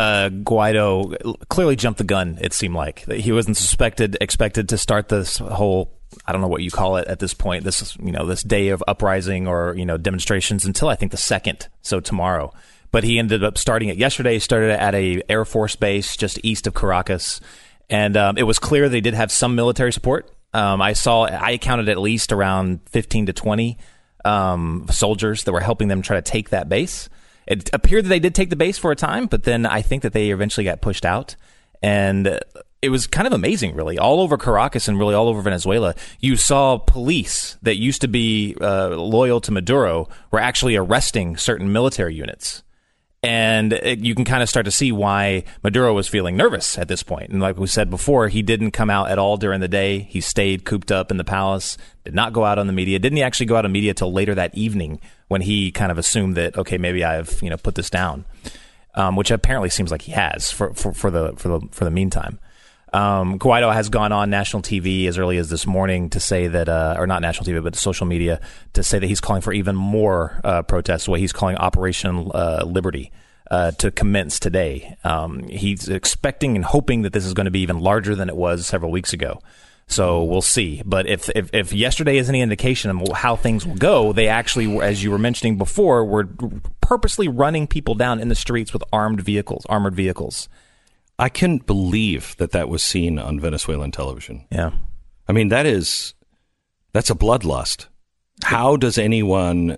Guaido clearly jumped the gun, it seemed like. He wasn't expected to start this whole, I don't know what you call it at this point, this day of uprising or, demonstrations until I think the 2nd, so tomorrow. But he ended up starting it yesterday, started at a Air Force base just east of Caracas. And it was clear they did have some military support. I counted at least around 15 to 20 soldiers that were helping them try to take that base. It appeared that they did take the base for a time, but then I think that they eventually got pushed out. And it was kind of amazing, really. All over Caracas and really all over Venezuela, you saw police that used to be loyal to Maduro were actually arresting certain military units. And you can kind of start to see why Maduro was feeling nervous at this point. And like we said before, he didn't come out at all during the day. He stayed cooped up in the palace, did not go out on the media. Didn't he actually go out on media till later that evening when he kind of assumed that, okay, maybe I've put this down, which apparently seems like he has for the meantime. Guaido has gone on national TV as early as this morning to say that, or not national TV, but social media, to say that he's calling for even more protests, what he's calling Operation Liberty, to commence today. He's expecting and hoping that this is going to be even larger than it was several weeks ago. So we'll see. But if yesterday is any indication of how things will go, they actually, as you were mentioning before, were purposely running people down in the streets with armored vehicles. I couldn't believe that was seen on Venezuelan television. Yeah. I mean, that's a bloodlust. How does anybody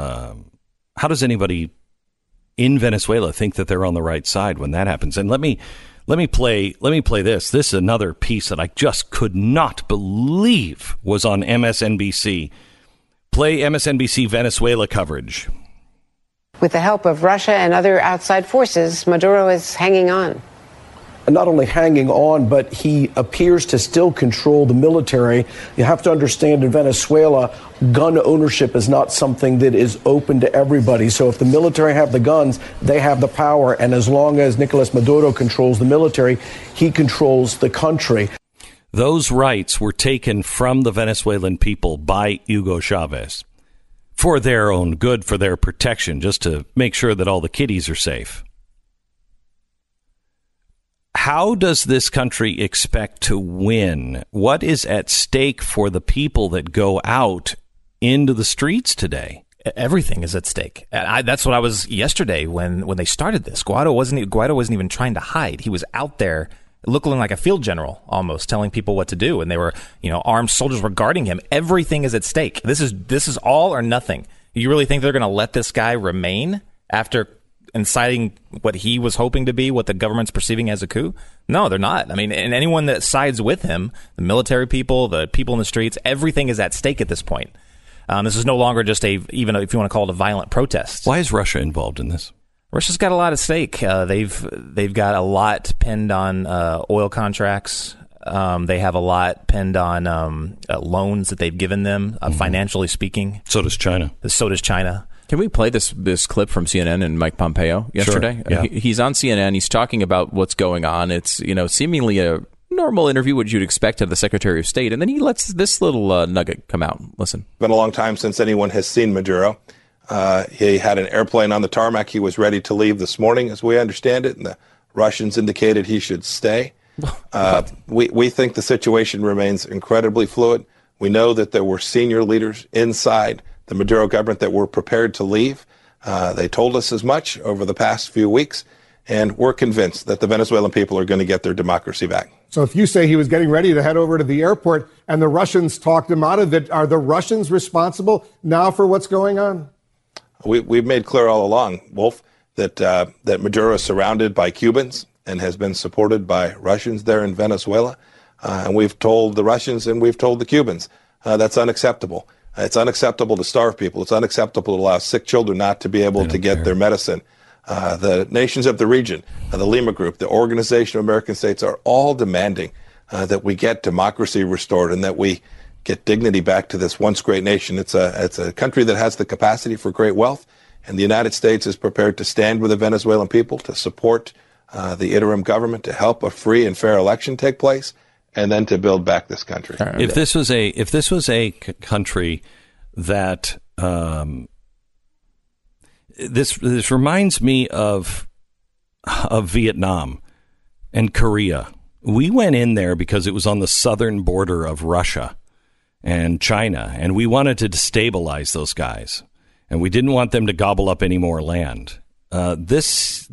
in Venezuela think that they're on the right side when that happens? And let me play this. This is another piece that I just could not believe was on MSNBC. Play MSNBC Venezuela coverage. With the help of Russia and other outside forces, Maduro is hanging on. Not only hanging on, but he appears to still control the military. You have to understand, in Venezuela, gun ownership is not something that is open to everybody. So if the military have the guns, they have the power. And as long as Nicolas Maduro controls the military, he controls the country. Those rights were taken from the Venezuelan people by Hugo Chavez for their own good, for their protection, just to make sure that all the kiddies are safe. How does this country expect to win? What is at stake for the people that go out into the streets today? Everything is at stake. That's what I was yesterday when they started this. Guaido wasn't even trying to hide. He was out there looking like a field general almost, telling people what to do. And they were, armed soldiers were guarding him. Everything is at stake. This is all or nothing. You really think they're going to let this guy remain after inciting what he was hoping to be, what the government's perceiving as a coup? No, they're not. I mean, and anyone that sides with him, the military people, the people in the streets, everything is at stake at this point. This is no longer just even if you want to call it a violent protest. Why is Russia involved in this? Russia's got a lot at stake. They've got a lot pinned on oil contracts. They have a lot pinned on loans that they've given them, financially speaking. So does China. Can we play this clip from CNN and Mike Pompeo yesterday? Sure, yeah. He's on CNN. He's talking about what's going on. It's seemingly a normal interview, what you'd expect of the Secretary of State, and then he lets this little nugget come out. Listen. It's been a long time since anyone has seen Maduro. He had an airplane on the tarmac. He was ready to leave this morning, as we understand it, and the Russians indicated he should stay. We think the situation remains incredibly fluid. We know that there were senior leaders inside the Maduro government that were prepared to leave. They told us as much over the past few weeks, and we're convinced that the Venezuelan people are going to get their democracy back. So if you say he was getting ready to head over to the airport and the Russians talked him out of it, are the Russians responsible now for what's going on? We've made clear all along, Wolf, that Maduro is surrounded by Cubans and has been supported by Russians there in Venezuela. And we've told the Russians and we've told the Cubans that's unacceptable. It's unacceptable to starve people. It's unacceptable to allow sick children not to be able to get their medicine. The nations of the region, the Lima Group, the Organization of American States are all demanding that we get democracy restored and that we get dignity back to this once great nation. It's a country that has the capacity for great wealth, and the United States is prepared to stand with the Venezuelan people, to support the interim government, to help a free and fair election take place, and then to build back this country. If this was a country that this reminds me of Vietnam and Korea. We went in there because it was on the southern border of Russia and China, and we wanted to destabilize those guys, and we didn't want them to gobble up any more land. Could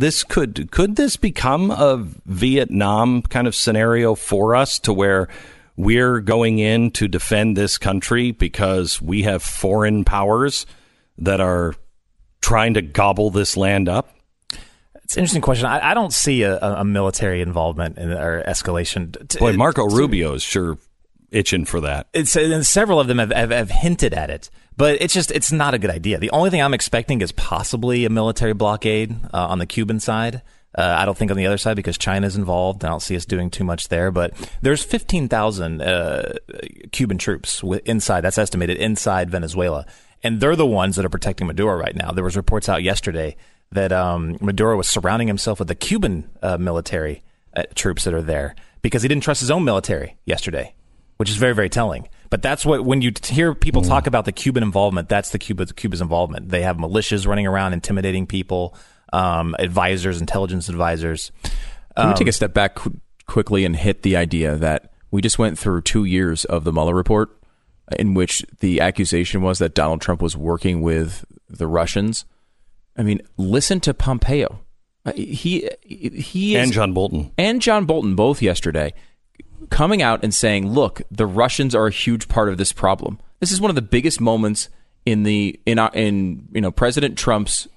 this become a Vietnam kind of scenario for us, to where we're going in to defend this country because we have foreign powers that are trying to gobble this land up? It's an interesting question. I don't see a military involvement or escalation. Boy, Marco Rubio is sure itching for that. And several of them have hinted at it, but it's not a good idea. The only thing I'm expecting is possibly a military blockade on the Cuban side. I don't think on the other side because China's involved. I don't see us doing too much there, but there's 15,000 Cuban troops inside. That's estimated inside Venezuela, and they're the ones that are protecting Maduro right now. There was reports out yesterday that Maduro was surrounding himself with the Cuban military troops that are there because he didn't trust his own military yesterday, which is very, very telling. But that's what, when you hear people talk about the Cuban involvement, that's Cuba's involvement. They have militias running around intimidating people, advisors, intelligence advisors. Can we take a step back quickly and hit the idea that we just went through 2 years of the Mueller report in which the accusation was that Donald Trump was working with the Russians. I mean, listen to Pompeo. He is, and John Bolton both yesterday coming out and saying, "Look, the Russians are a huge part of this problem." This is one of the biggest moments in President Trump's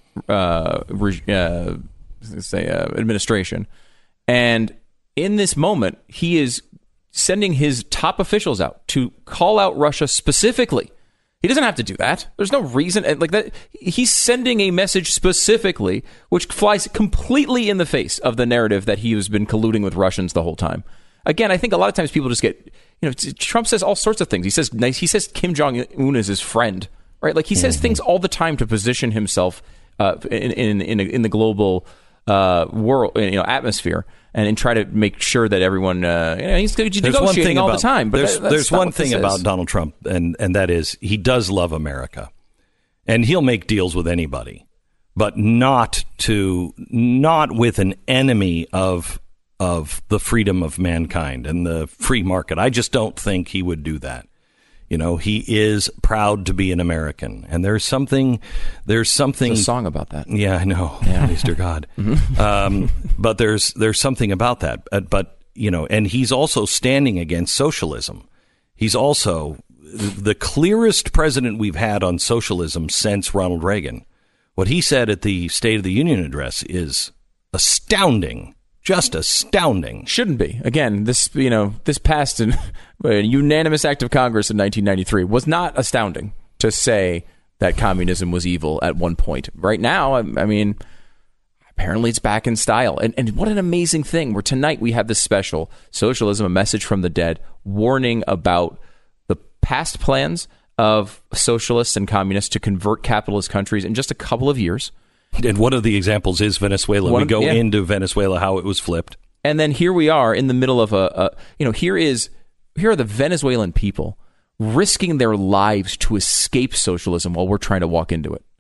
administration, and in this moment, he is sending his top officials out to call out Russia specifically. He doesn't have to do that. There's no reason like that. He's sending a message specifically, which flies completely in the face of the narrative that he has been colluding with Russians the whole time. Again, I think a lot of times people just get, Trump says all sorts of things. He says Kim Jong-un is his friend, right? Like he says things all the time to position himself in the global world, atmosphere, and try to make sure that everyone, he's negotiating all the time. But there's one thing about Donald Trump, and that is he does love America, and he'll make deals with anybody, but not with an enemy of the freedom of mankind and the free market. I just don't think he would do that. He is proud to be an American, and there's something. There's a song about that. Yeah, I know. Yeah. Praise to God. But there's something about that. But and he's also standing against socialism. He's also the clearest president we've had on socialism since Ronald Reagan. What he said at the State of the Union address is astounding. Just astounding. Shouldn't be. Again, this passed in a unanimous act of Congress in 1993 was not astounding to say that communism was evil at one point. Right now, I mean, apparently it's back in style. And what an amazing thing where tonight we have this special Socialism, a Message from the Dead, warning about the past plans of socialists and communists to convert capitalist countries in just a couple of years. And one of the examples is Venezuela. We go into Venezuela, how it was flipped. And then here we are in the middle of here are the Venezuelan people risking their lives to escape socialism while we're trying to walk into it.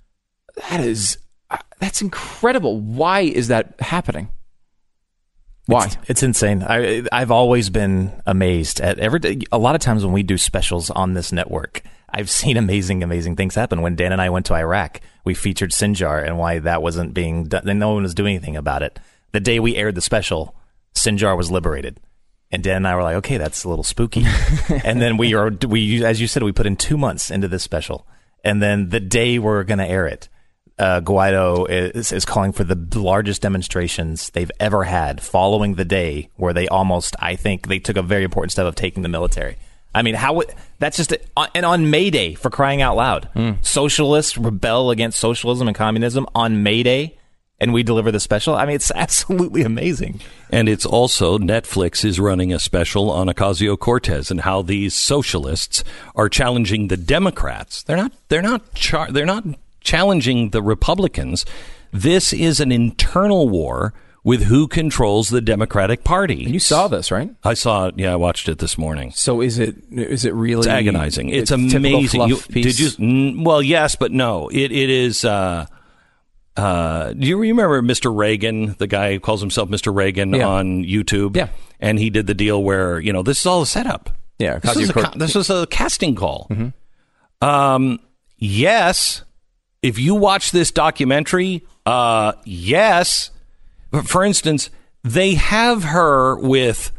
That's incredible. Why is that happening? Why? It's insane. I've always been amazed at a lot of times when we do specials on this network, I've seen amazing things happen. When Dan and I went to Iraq, we featured Sinjar and why that wasn't being done. No one was doing anything about it. The day we aired the special, Sinjar was liberated. And Dan and I were like, okay, that's a little spooky. And then we, as you said, we put in 2 months into this special. And then the day we're going to air it, Guaido is calling for the largest demonstrations they've ever had following the day where I think they took a very important step of taking the military. I mean, that's just and on May Day, for crying out loud. Socialists rebel against socialism and communism on May Day, and we deliver the special. I mean, it's absolutely amazing. And it's also Netflix is running a special on Ocasio-Cortez and how these socialists are challenging the Democrats. They're not challenging the Republicans. This is an internal war with who controls the Democratic Party. And you saw this, right? I saw it. Yeah, I watched it this morning. So is it really? It's agonizing. It's amazing. Well, yes, but no. It is. Do you remember Mr. Reagan, the guy who calls himself Mr. Reagan on YouTube? Yeah. And he did the deal where, this is all a setup. Yeah. This was a casting call. Mm-hmm. Yes. If you watch this documentary, yes. For instance, they have her with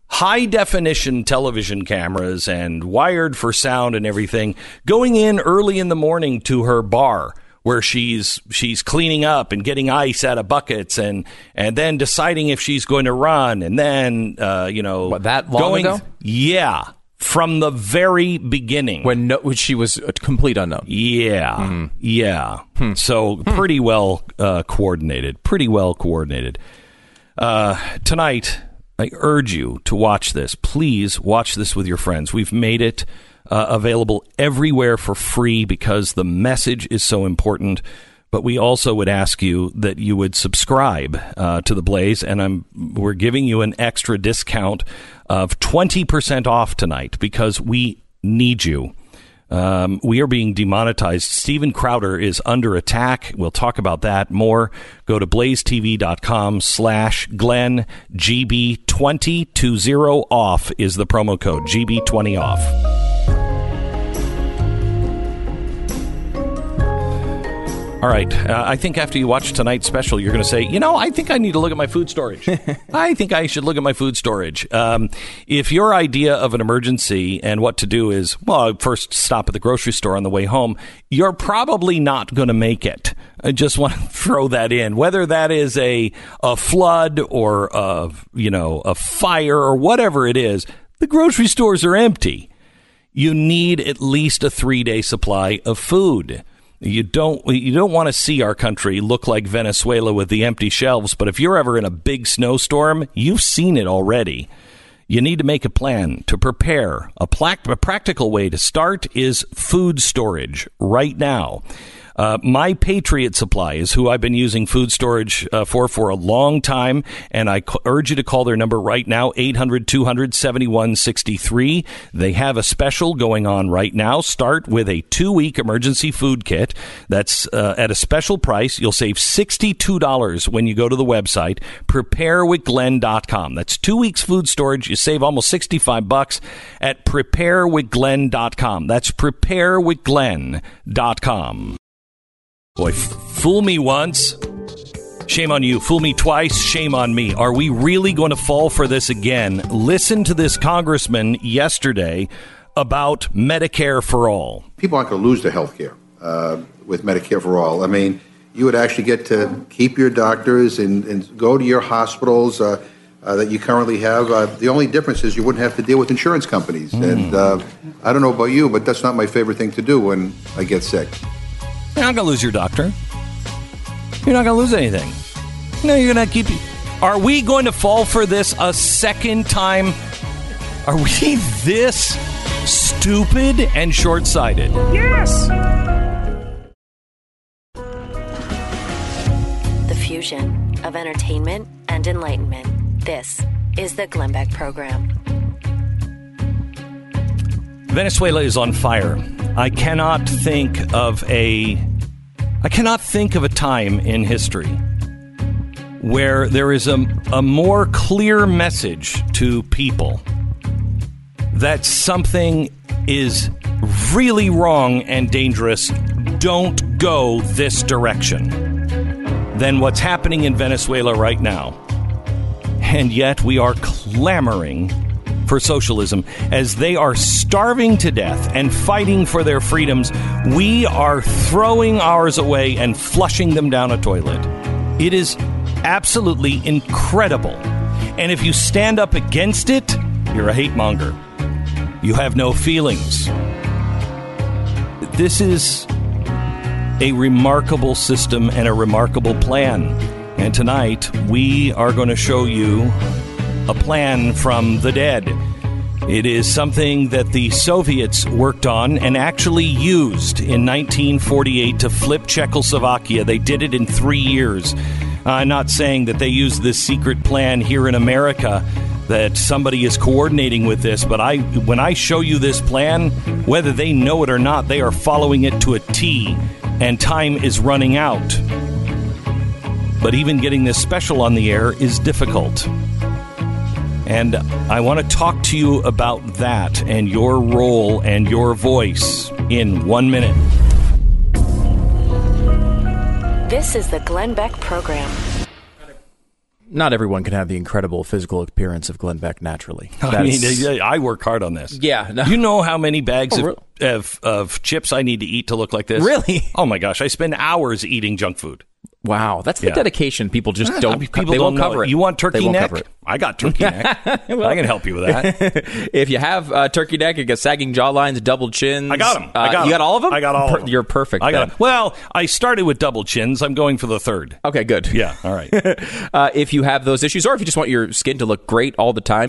high-definition television cameras and wired for sound and everything, going in early in the morning to her bar where she's cleaning up and getting ice out of buckets and then deciding if she's going to run and then, that long ago? Yeah. From the very beginning. When she was a complete unknown. Yeah. Mm. Yeah. So pretty well coordinated. Pretty well coordinated. Tonight, I urge you to watch this. Please watch this with your friends. We've made it available everywhere for free because the message is so important. But we also would ask you that you would subscribe to The Blaze, and we're giving you an extra discount of 20% off tonight because we need you. We are being demonetized. Steven Crowder is under attack. We'll talk about that more. Go to blazetv.com/Glenn. GB2020 off is the promo code. GB20 off. All right. I think after you watch tonight's special, you're going to say, I think I need to look at my food storage. I think I should look at my food storage. If your idea of an emergency and what to do is, first stop at the grocery store on the way home, you're probably not going to make it. I just want to throw that in. Whether that is a flood or, a fire or whatever it is, the grocery stores are empty. You need at least a 3-day supply of food. You don't want to see our country look like Venezuela with the empty shelves, but if you're ever in a big snowstorm, you've seen it already. You need to make a plan to prepare. A practical way to start is food storage right now. My Patriot Supply is who I've been using food storage for a long time, and I urge you to call their number right now, 800-200-7163. They have a special going on right now. Start with a 2-week emergency food kit that's at a special price. You'll save $62 when you go to the website, preparewithglenn.com. That's 2 weeks food storage. You save almost $65 at preparewithglenn.com. That's preparewithglenn.com. Boy, fool me once, shame on you. Fool me twice, shame on me. Are we really going to fall for this again? Listen to this congressman yesterday about Medicare for All. People aren't going to lose their health care with Medicare for All. I mean, you would actually get to keep your doctors and go to your hospitals that you currently have. The only difference is you wouldn't have to deal with insurance companies. And I don't know about you, but that's not my favorite thing to do when I get sick. You're not going to lose your doctor. You're not going to lose anything. No, you're going to keep... Are we going to fall for this a second time? Are we this stupid and short-sighted? Yes! The fusion of entertainment and enlightenment. This is the Glenn Beck Program. Venezuela is on fire. I cannot think of a time in history where there is a more clear message to people that something is really wrong and dangerous. Don't go this direction than what's happening in Venezuela right now. And yet we are clamoring for socialism as they are starving to death and fighting for their freedoms. We are throwing ours away and flushing them down a toilet. It is absolutely incredible. And if you stand up against it, you're a hate monger. You have no feelings. This is a remarkable system and a remarkable plan. And tonight, we are going to show you a plan from the dead. It is something that the Soviets worked on and actually used in 1948 to flip Czechoslovakia. They did it in 3 years. I'm not saying that they used this secret plan here in America, that somebody is coordinating with this, but when I show you this plan, whether they know it or not, they are following it to a T, and time is running out. But even getting this special on the air is difficult. And I want to talk to you about that and your role and your voice in 1 minute. This is the Glenn Beck Program. not everyone can have the incredible physical appearance of Glenn Beck naturally. I work hard on this. Yeah. No. You know how many bags of chips I need to eat to look like this? Really? Oh, my gosh. I spend hours eating junk food. Wow. That's the dedication. People just don't. People they don't won't cover it. You want turkey neck? Cover it. I got turkey neck. Well, I can help you with that. If you have turkey neck, you got sagging jawlines, double chins. I got them. You got all of them? I got all of them. You're perfect. I got them. Well, I started with double chins. I'm going for the third. Okay, good. Yeah, all right. If you have those issues, or if you just want your skin to look great all the time,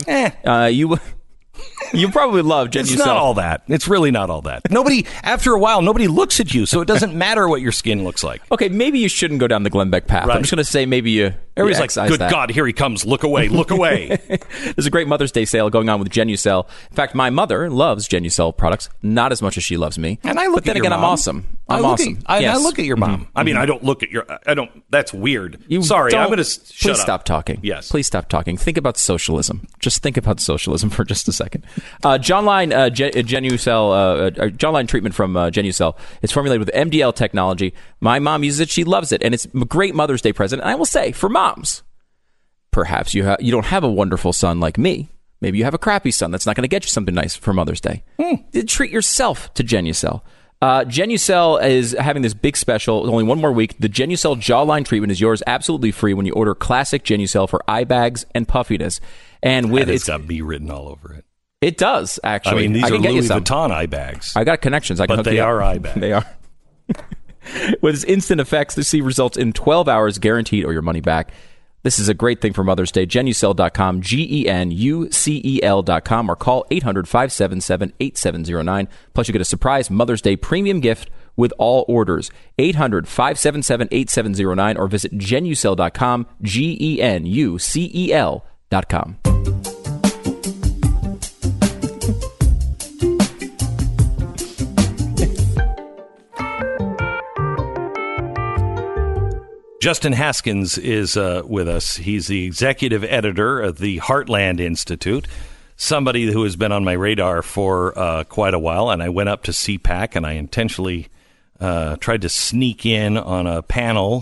you probably love Genucel. It's not all that. It's really not all that. After a while, nobody looks at you, so it doesn't matter what your skin looks like. Okay, maybe you shouldn't go down the Glenn Beck path. Right. I'm just going to say maybe you Everybody's like, excise good that. God, here he comes. Look away, look away. There's a great Mother's Day sale going on with Genucel. In fact, my mother loves Genucel products, not as much as she loves me. And I look but then at your again, mom. I'm awesome. I'm awesome. I look at your mom. I mean, I don't look at your... That's weird. Sorry, I'm going to shut up. Please stop talking. Yes. Please stop talking. Think about socialism. Just think about socialism for just a second. John Line Genucel, John Line treatment from Genucel is formulated with MDL technology. My mom uses it. She loves it. And it's a great Mother's Day present. And I will say, for moms, perhaps you don't have a wonderful son like me. Maybe you have a crappy son that's not going to get you something nice for Mother's Day. Treat yourself to Genucel. Genucel is having this big special. Only one more week. The Genucel Jawline treatment is yours absolutely free when you order classic Genucel for eye bags and puffiness. And with it's got me written all over it. It does, actually. I mean, these I are can get you Louis some. Vuitton eye bags. I got connections. I can but hook they you up. are eye bags. They are. With its instant effects, to see results in 12 hours guaranteed or your money back. This is a great thing for Mother's Day. Genucel.com, GENUCEL.com, or call 800-577-8709. Plus, you get a surprise Mother's Day premium gift with all orders. 800-577-8709, or visit Genucel.com, GENUCEL.com. Justin Haskins is with us. He's the executive editor of the Heartland Institute, somebody who has been on my radar for quite a while. And I went up to CPAC, and I intentionally tried to sneak in on a panel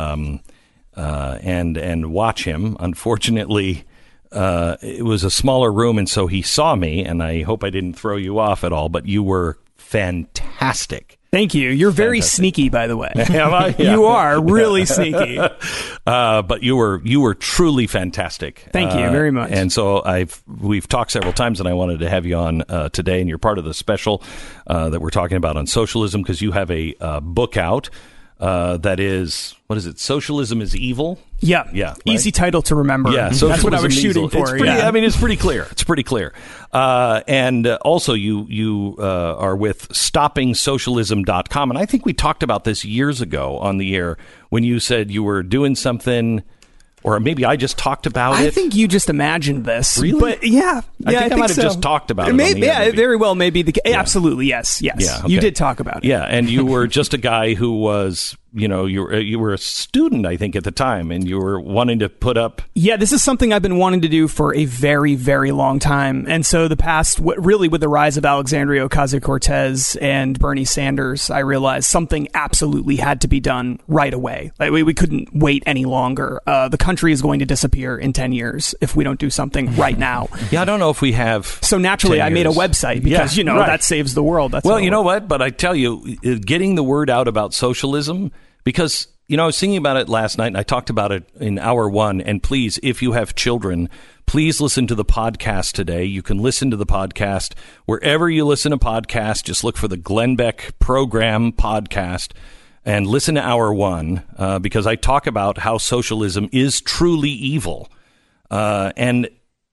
and watch him. Unfortunately, it was a smaller room, and so he saw me, and I hope I didn't throw you off at all, but you were fantastic. Thank you. You're very sneaky, by the way. Am I? Yeah. You are really sneaky. But you were truly fantastic. Thank you very much. And so we've talked several times, and I wanted to have you on today, and you're part of the special that we're talking about on socialism, because you have a book out that is, what is it? Socialism is Evil? Yeah. Yeah. Right? Easy title to remember. Yeah. That's what I was shooting for. I mean, it's pretty clear. It's pretty clear. And also you are with StoppingSocialism.com. And I think we talked about this years ago on the air when you said you were doing something, or maybe I just talked about it. I think you just imagined this. Really? But yeah. I think I might have just talked about it. Maybe, on the air, maybe. very well. Maybe absolutely. Yes. Yes. Yeah, okay. You did talk about it. Yeah. And you were just a guy who was, you were a student, I think, at the time, and you were wanting to put up. Yeah, this is something I've been wanting to do for a very, very long time. And so the past, really with the rise of Alexandria Ocasio-Cortez and Bernie Sanders, I realized something absolutely had to be done right away. Like, we couldn't wait any longer. The country is going to disappear in 10 years if we don't do something right now. Yeah, I don't know if we have. So naturally, I made a website because, right. That saves the world. That's well, you know what? But I tell you, getting the word out about socialism, because, I was thinking about it last night, and I talked about it in hour one. And please, if you have children, please listen to the podcast today. You can listen to the podcast wherever you listen to podcasts. Just look for the Glenn Beck Program podcast and listen to hour one, because I talk about how socialism is truly evil. And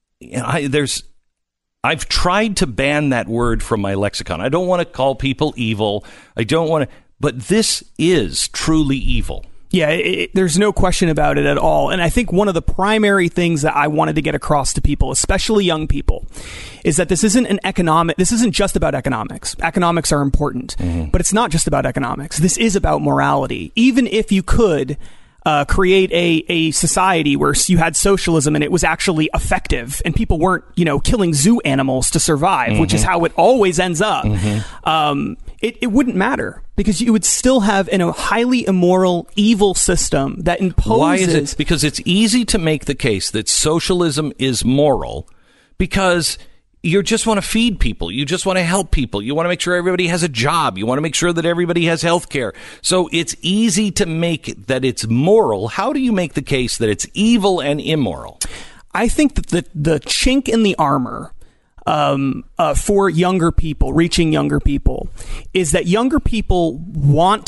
I've tried to ban that word from my lexicon. I don't want to call people evil. I don't want to. But this is truly evil. Yeah, there's no question about it at all. And I think one of the primary things that I wanted to get across to people, especially young people, is that this isn't just about economics. Economics are important, but it's not just about economics. This is about morality. Even if you could create a society where you had socialism and it was actually effective and people weren't, killing zoo animals to survive, which is how it always ends up. it wouldn't matter, because you would still have a highly immoral, evil system that imposes... Why is it? Because it's easy to make the case that socialism is moral because you just want to feed people. You just want to help people. You want to make sure everybody has a job. You want to make sure that everybody has health care. So it's easy to make that it's moral. How do you make the case that it's evil and immoral? I think that the chink in the armor for younger people, reaching younger people, is that younger people want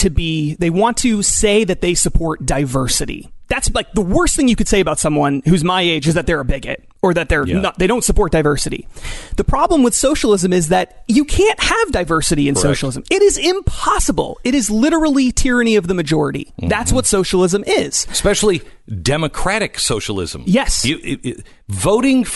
to say that they support diversity. That's like the worst thing you could say about someone who's my age, is that they're a bigot or that they don't support diversity. The problem with socialism is that you can't have diversity in socialism. It is impossible. It is literally tyranny of the majority. Mm-hmm. That's what socialism is. Especially democratic socialism. Yes. Voting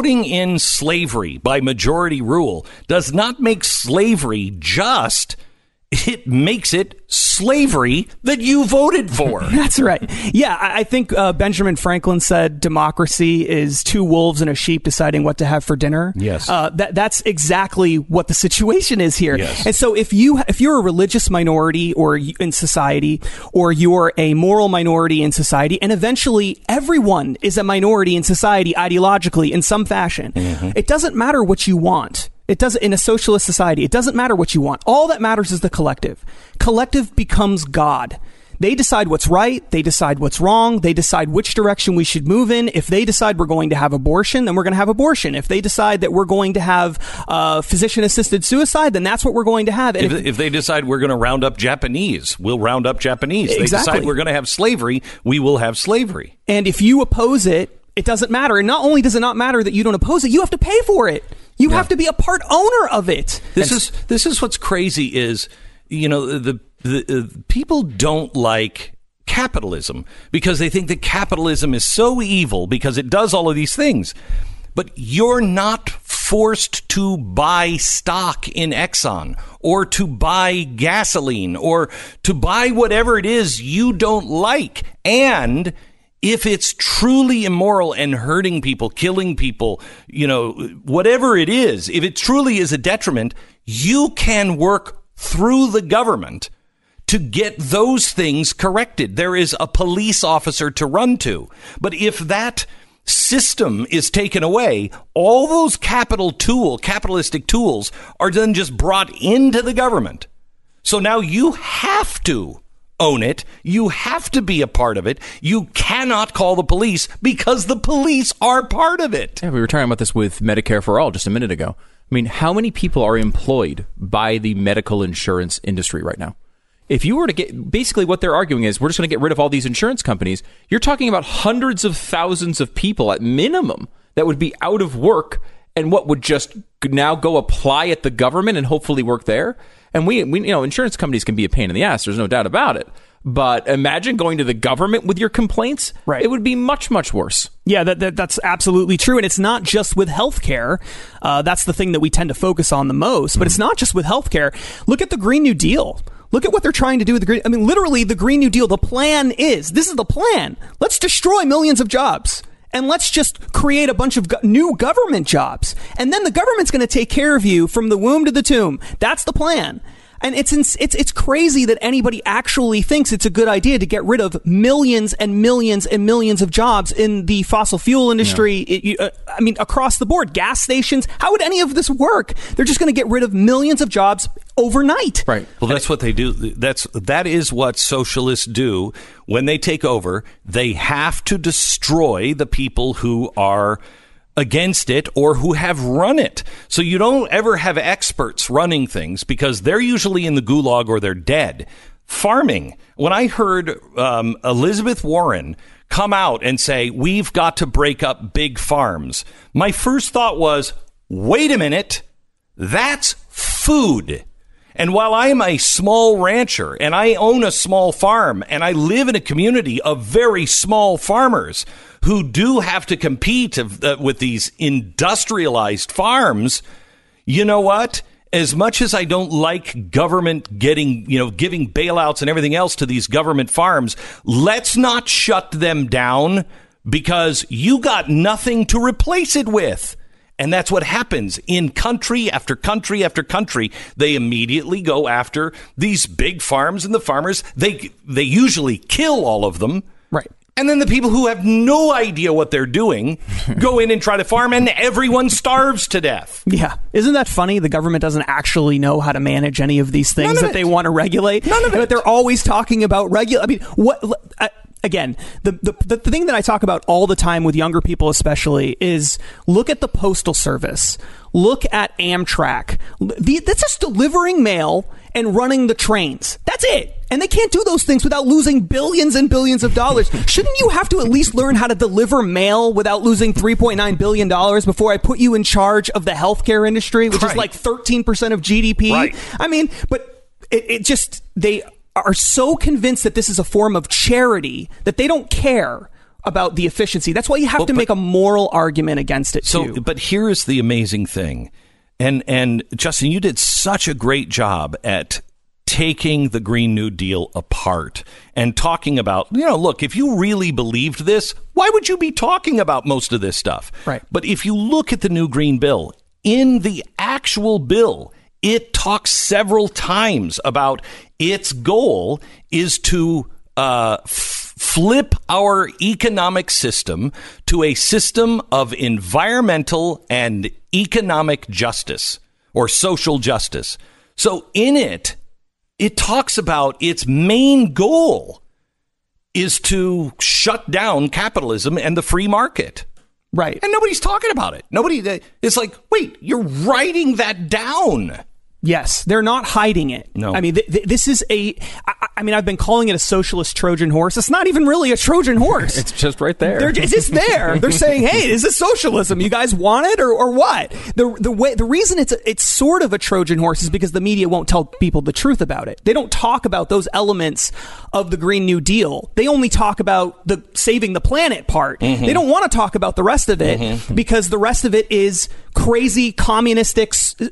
in slavery by majority rule does not make slavery just. It makes it slavery that you voted for. That's right. Yeah, I think Benjamin Franklin said democracy is two wolves and a sheep deciding what to have for dinner. Yes. That's exactly what the situation is here. Yes. And so if you're a religious minority or in society, or you're a moral minority in society, and eventually everyone is a minority in society ideologically in some fashion, it doesn't matter what you want. It doesn't, in a socialist society, it doesn't matter what you want. All that matters is the collective. Collective becomes God. They decide what's right. They decide what's wrong. They decide which direction we should move in. If they decide we're going to have abortion, then we're going to have abortion. If they decide that we're going to have physician-assisted suicide, then that's what we're going to have. And if they decide we're going to round up Japanese, we'll round up Japanese. Exactly. They decide we're going to have slavery, we will have slavery. And if you oppose it, it doesn't matter. And not only does it not matter that you don't oppose it, you have to pay for it. You have to be a part owner of it. This is what's crazy is, the people don't like capitalism because they think that capitalism is so evil because it does all of these things. But you're not forced to buy stock in Exxon or to buy gasoline or to buy whatever it is you don't like. And if it's truly immoral and hurting people, killing people, whatever it is, if it truly is a detriment, you can work through the government to get those things corrected. There is a police officer to run to. But if that system is taken away, all those capitalistic tools are then just brought into the government. So now you have to own it. You have to be a part of it. You cannot call the police because the police are part of it. Yeah, we were talking about this with Medicare for All just a minute ago. I mean, how many people are employed by the medical insurance industry right now? If you were to get, basically what they're arguing is we're just going to get rid of all these insurance companies. You're talking about hundreds of thousands of people at minimum that would be out of work and what would just now go apply at the government and hopefully work there. And we insurance companies can be a pain in the ass. There's no doubt about it. But imagine going to the government with your complaints. Right. It would be much, much worse. Yeah, that's absolutely true. And it's not just with healthcare. That's the thing that we tend to focus on the most. But it's not just with healthcare. Look at the Green New Deal. Look at what they're trying to do with the Green. I mean, literally, the Green New Deal, the plan is, this is the plan. Let's destroy millions of jobs. And let's just create a bunch of new government jobs. And then the government's going to take care of you from the womb to the tomb. That's the plan. And it's crazy that anybody actually thinks it's a good idea to get rid of millions and millions and millions of jobs in the fossil fuel industry. Yeah. Across the board, gas stations. How would any of this work? They're just going to get rid of millions of jobs overnight. Right. Well, that's what they do. That is what socialists do when they take over. They have to destroy the people who are against it or who have run it. So you don't ever have experts running things because they're usually in the gulag or they're dead. Farming. When I heard Elizabeth Warren come out and say, we've got to break up big farms, my first thought was, wait a minute, that's food. And while I am a small rancher and I own a small farm and I live in a community of very small farmers who do have to compete with these industrialized farms, you know what? As much as I don't like government giving bailouts and everything else to these government farms, let's not shut them down because you got nothing to replace it with. And that's what happens in country after country after country. They immediately go after these big farms and the farmers. They usually kill all of them. Right. And then the people who have no idea what they're doing go in and try to farm, and everyone starves to death. Yeah. Isn't that funny? The government doesn't actually know how to manage any of these things that they want to regulate. None of it. But they're always talking about I mean, what... Again, the thing that I talk about all the time with younger people especially is look at the Postal Service. Look at Amtrak. That's just delivering mail and running the trains. That's it. And they can't do those things without losing billions and billions of dollars. Shouldn't you have to at least learn how to deliver mail without losing $3.9 billion before I put you in charge of the healthcare industry, which is like 13% of GDP? Right. I mean, but they are so convinced that this is a form of charity that they don't care about the efficiency. That's why you have to make a moral argument against it too. But here's the amazing thing. And Justin, you did such a great job at taking the Green New Deal apart and talking about, look, if you really believed this, why would you be talking about most of this stuff? Right. But if you look at the new Green Bill, in the actual bill, it talks several times about its goal is to flip our economic system to a system of environmental and economic justice or social justice. So in it talks about its main goal is to shut down capitalism and the free market. Right. And nobody's talking about it. It's like, wait, you're writing that down. Yes, they're not hiding it. No. I mean, this is I've been calling it a socialist Trojan horse. It's not even really a Trojan horse. It's just right there. It's just there. They're saying, hey, is this socialism? You guys want it or what? The reason it's sort of a Trojan horse is because the media won't tell people the truth about it. They don't talk about those elements of the Green New Deal. They only talk about the saving the planet part. Mm-hmm. They don't want to talk about the rest of it because the rest of it is crazy communistic,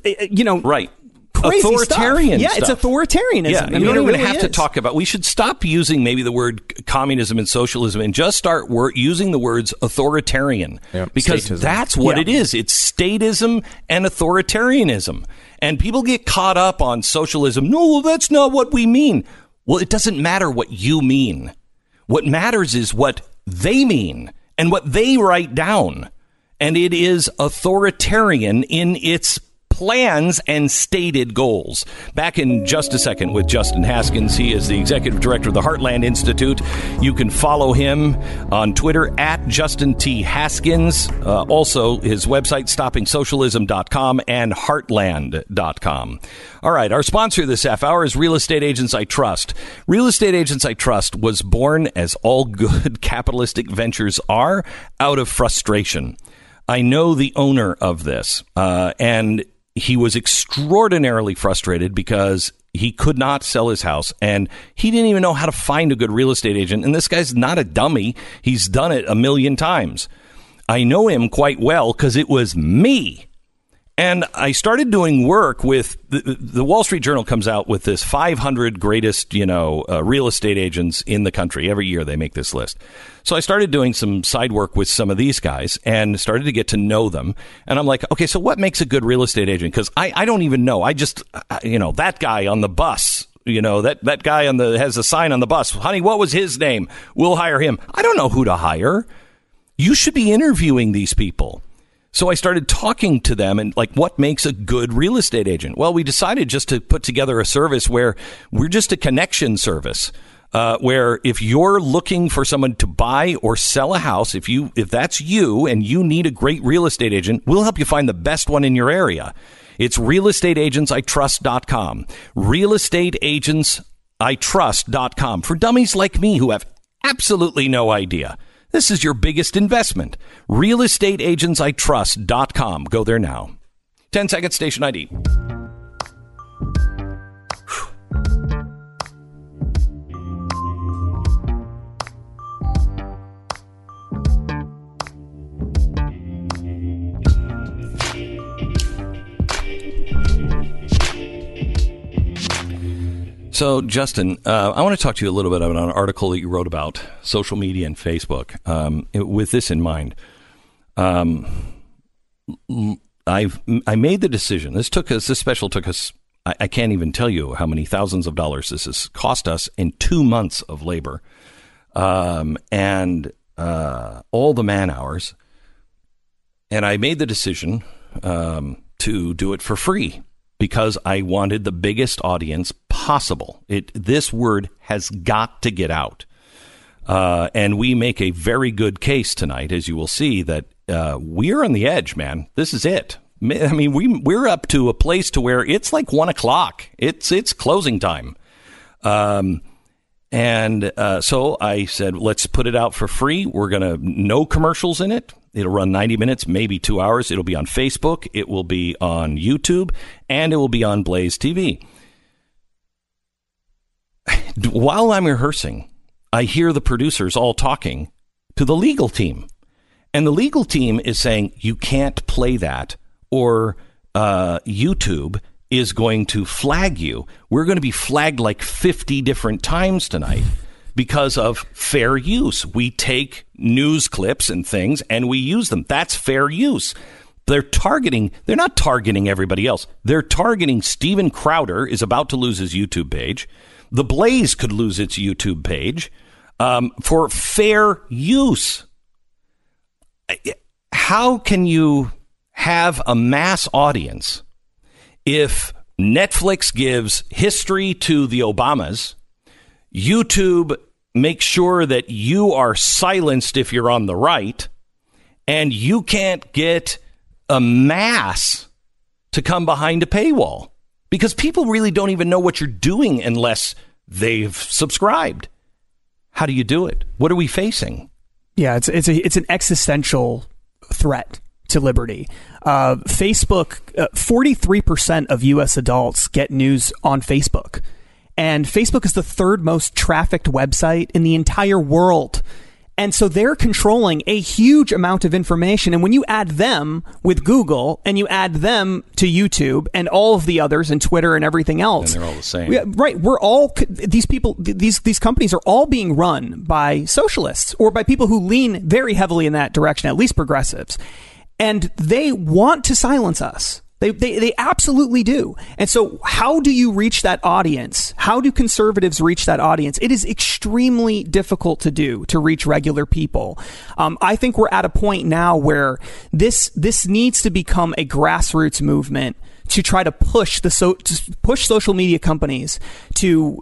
Right. Crazy authoritarian stuff. Yeah, stuff. it's authoritarianism. Yeah, I mean, you don't even really have to talk about. We should stop using maybe the word communism and socialism and just start using the words authoritarian because statism. That's what it is. It's statism and authoritarianism. And people get caught up on socialism. No, that's not what we mean. Well, it doesn't matter what you mean. What matters is what they mean and what they write down. And it is authoritarian in its plans and stated goals. Back in just a second with Justin Haskins. He is the executive director of the Heartland Institute. You can follow him on Twitter at Justin T. Haskins. Also, his website, stoppingsocialism.com and heartland.com. All right, our sponsor this half hour is Real Estate Agents I Trust. Real Estate Agents I Trust was born, as all good capitalistic ventures are, out of frustration. I know the owner of this, and he was extraordinarily frustrated because he could not sell his house and he didn't even know how to find a good real estate agent. And this guy's not a dummy. He's done it a million times. I know him quite well because it was me. And I started doing work with the Wall Street Journal comes out with this 500 greatest, real estate agents in the country. Every year they make this list. So I started doing some side work with some of these guys and started to get to know them. And I'm like, okay, so what makes a good real estate agent? Because I don't even know. I just, that guy on the bus, that guy has a sign on the bus. Honey, what was his name? We'll hire him. I don't know who to hire. You should be interviewing these people. So I started talking to them and what makes a good real estate agent? Well, we decided just to put together a service where we're just a connection service, where if you're looking for someone to buy or sell a house, if that's you and you need a great real estate agent, we'll help you find the best one in your area. It's realestateagentsitrust.com. Realestateagentsitrust.com for dummies like me who have absolutely no idea. This is your biggest investment. Realestateagentsitrust.com. Go there now. 10 seconds, station ID. So, Justin, I want to talk to you a little bit about an article that you wrote about social media and Facebook. With this in mind, I made the decision. This special took us, I can't even tell you how many thousands of dollars this has cost us in 2 months of labor, and all the man hours. And I made the decision to do it for free because I wanted the biggest audience possible. This word has got to get out. And we make a very good case tonight, as you will see, that we're on the edge, man. This is it. I mean, we're up to a place to where it's like 1 o'clock. It's closing time. So I said, let's put it out for free. We're going to, no commercials in it. It'll run 90 minutes, maybe 2 hours. It'll be on Facebook. It will be on YouTube, and it will be on Blaze TV. While I'm rehearsing, I hear the producers all talking to the legal team. And the legal team is saying, you can't play that, or YouTube is going to flag you. We're going to be flagged like 50 different times tonight because of fair use. We take news clips and things and we use them. That's fair use. They're not targeting everybody else. They're targeting Steven Crowder is about to lose his YouTube page. The Blaze could lose its YouTube page for fair use. How can you have a mass audience if Netflix gives history to the Obamas, YouTube makes sure that you are silenced if you're on the right, and you can't get a mass to come behind a paywall? Because people really don't even know what you're doing unless they've subscribed. How do you do it? What are we facing? Yeah, it's an existential threat to liberty. Facebook, 43% of U.S. adults get news on Facebook. And Facebook is the third most trafficked website in the entire world. And so they're controlling a huge amount of information. And when you add them with Google and you add them to YouTube and all of the others and Twitter and everything else. And they're all the same. Right. We're all, these people, these companies are all being run by socialists or by people who lean very heavily in that direction, at least progressives. And they want to silence us. They absolutely do. And so how do you reach that audience? How do conservatives reach that audience? It is extremely difficult to reach regular people. I think we're at a point now where this needs to become a grassroots movement to try to push push social media companies to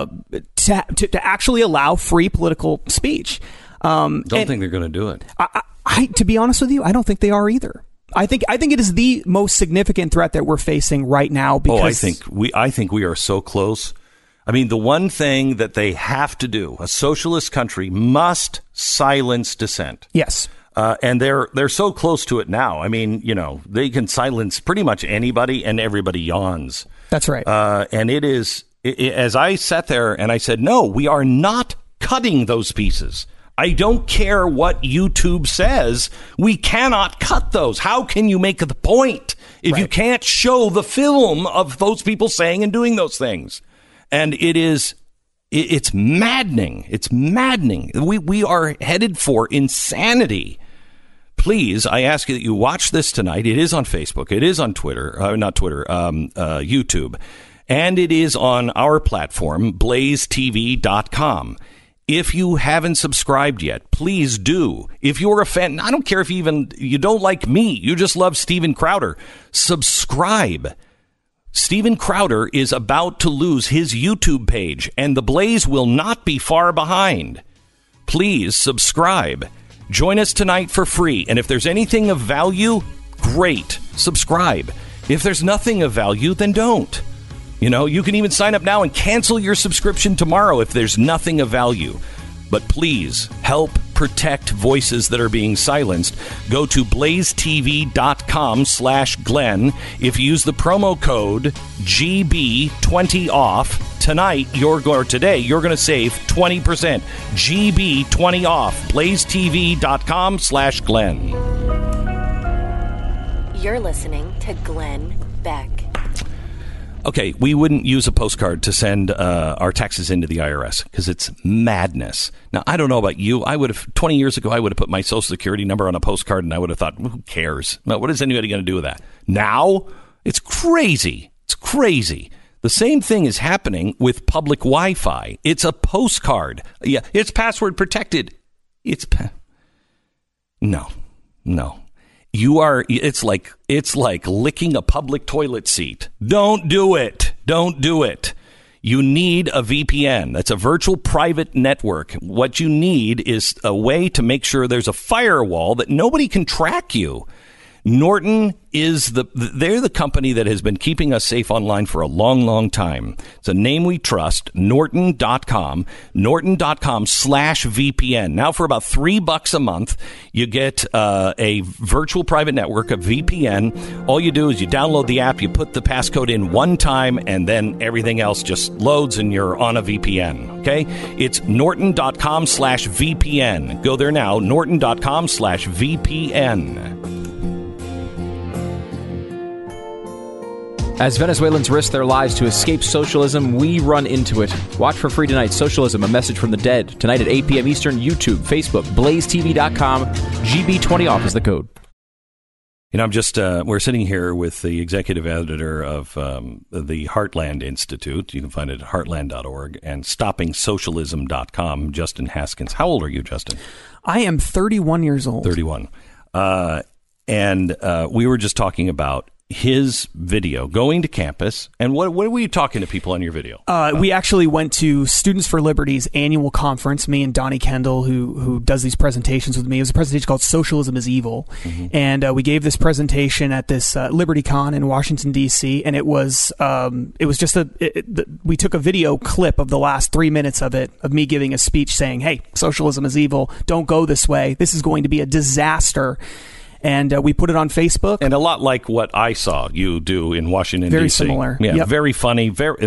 actually allow free political speech. Don't think they're going to do it. To be honest with you, I don't think they are either. I think it is the most significant threat that we're facing right now. Because I think we are so close. I mean, the one thing that they have to do, a socialist country must silence dissent. Yes. And they're so close to it now. I mean, they can silence pretty much anybody and everybody yawns. That's right. And as I sat there and I said, no, we are not cutting those pieces. I don't care what YouTube says. We cannot cut those. How can you make the point if you can't show the film of those people saying and doing those things? And it's maddening. It's maddening. We are headed for insanity. Please, I ask you that you watch this tonight. It is on Facebook. It is on Twitter. Not Twitter. YouTube. And it is on our platform, blazetv.com. If you haven't subscribed yet, please do. If you're a fan, I don't care if you don't like me, you just love Steven Crowder, subscribe. Steven Crowder is about to lose his YouTube page, and the Blaze will not be far behind. Please subscribe. Join us tonight for free, and if there's anything of value, great, subscribe. If there's nothing of value, then don't. You can even sign up now and cancel your subscription tomorrow if there's nothing of value. But please help protect voices that are being silenced. Go to blazetv.com/Glenn. If you use the promo code GB20OFF, today you're going to save 20%. GB20OFF. blazetv.com/Glenn. You're listening to Glenn Beck. Okay, we wouldn't use a postcard to send our taxes into the IRS because it's madness. Now, I don't know about you. 20 years ago, I would have put my Social Security number on a postcard, and I would have thought, who cares? Now, what is anybody going to do with that? Now, it's crazy. It's crazy. The same thing is happening with public Wi-Fi. It's a postcard. Yeah, it's password protected. No. It's like licking a public toilet seat. Don't do it. You need a VPN. That's a virtual private network. What you need is a way to make sure there's a firewall that nobody can track you. Norton they're the company that has been keeping us safe online for a long, long time. It's a name we trust, Norton.com, Norton.com/VPN. Now for about $3 a month, you get a virtual private network, a VPN. All you do is you download the app, you put the passcode in one time, and then everything else just loads and you're on a VPN. Okay? It's Norton.com/VPN. Go there now, Norton.com/VPN. As Venezuelans risk their lives to escape socialism, we run into it. Watch for free tonight, Socialism, A Message from the Dead. Tonight at 8 p.m. Eastern, YouTube, Facebook, BlazeTV.com. GB20 off is the code. You know, I'm just, we're sitting here with the executive editor of the Heartland Institute. You can find it at heartland.org, and StoppingSocialism.com, Justin Haskins. How old are you, Justin? I am 31 years old. 31. And we were just talking about his video going to campus. And what were you talking to people on your video? We actually went to Students for Liberty's annual conference, me and Donnie Kendall, who does these presentations with me. It was a presentation called Socialism is Evil. Mm-hmm. And we gave this presentation at this LibertyCon in Washington, D.C. And it was just we took a video clip of the last 3 minutes of it, of me giving a speech saying, hey, socialism is evil. Don't go this way. This is going to be a disaster. And we put it on Facebook. And a lot like what I saw you do in Washington, D.C. Very similar. Yeah, yep. Very funny,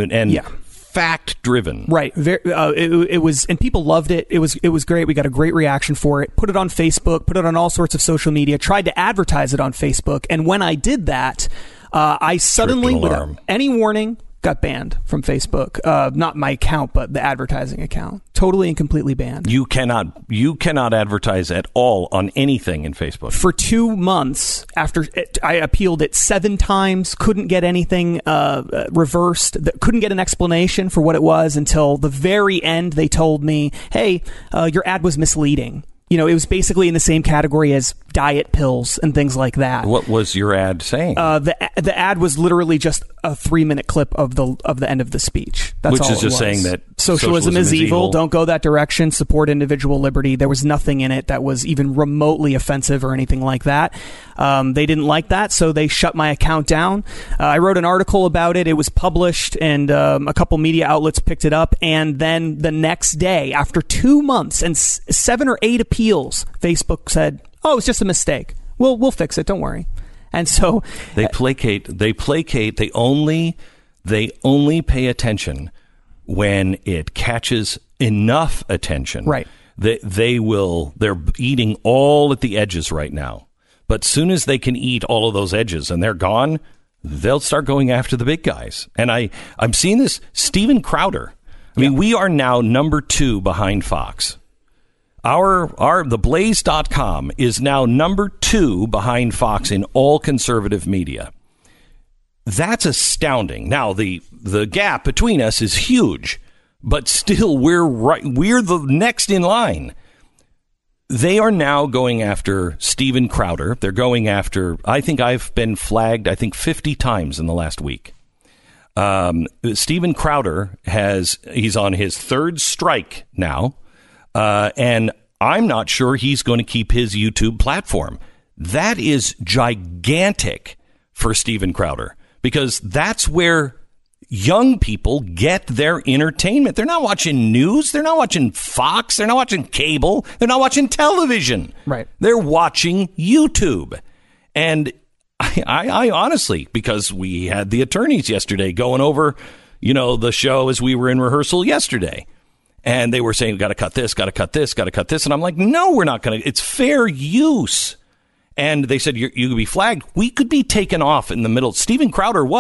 fact-driven. Right. It was, and people loved it. It was great. We got a great reaction for it. Put it on Facebook, put it on all sorts of social media, tried to advertise it on Facebook. And when I did that, I suddenly, without any warning, got banned from Facebook. Not my account, but the advertising account. Totally and completely banned. You cannot advertise at all on anything in Facebook. For 2 months after I appealed it 7 times, couldn't get anything reversed, couldn't get an explanation for what it was until the very end. They told me, hey, your ad was misleading. You know, it was basically in the same category as diet pills and things like that. What was your ad saying? The ad was literally just a 3-minute clip of the end of the speech. That's Which all is just saying that socialism is evil. Don't go that direction. Support individual liberty. There was nothing in it that was even remotely offensive or anything like that. They didn't like that, so they shut my account down. I wrote an article about it. It was published, and a couple media outlets picked it up. And then the next day, after 2 months and 7 or 8 appeals, Facebook said, "Oh, it's just a mistake. We'll fix it. Don't worry." And so they placate. They only pay attention when it catches enough attention. Right. They're eating all at the edges right now. But soon as they can eat all of those edges and they're gone, they'll start going after the big guys. And I'm seeing this. Steven Crowder. I mean, we are now number 2 behind Fox. The Blaze.com is now number 2 behind Fox in all conservative media. That's astounding. Now, the gap between us is huge, but still we're the next in line. They are now going after Steven Crowder. They're going after, I think I've been flagged, 50 times in the last week. Steven Crowder he's on his 3rd strike now. And I'm not sure he's going to keep his YouTube platform. That is gigantic for Steven Crowder, because that's where young people get their entertainment. They're not watching news. They're not watching Fox. They're not watching cable. They're not watching television. Right. They're watching YouTube. And I honestly, because we had the attorneys yesterday going over, the show as we were in rehearsal yesterday. And they were saying, got to cut this, got to cut this, got to cut this. And I'm like, no, we're not going to. It's fair use. And they said, you could be flagged. We could be taken off in the middle. Steven Crowder was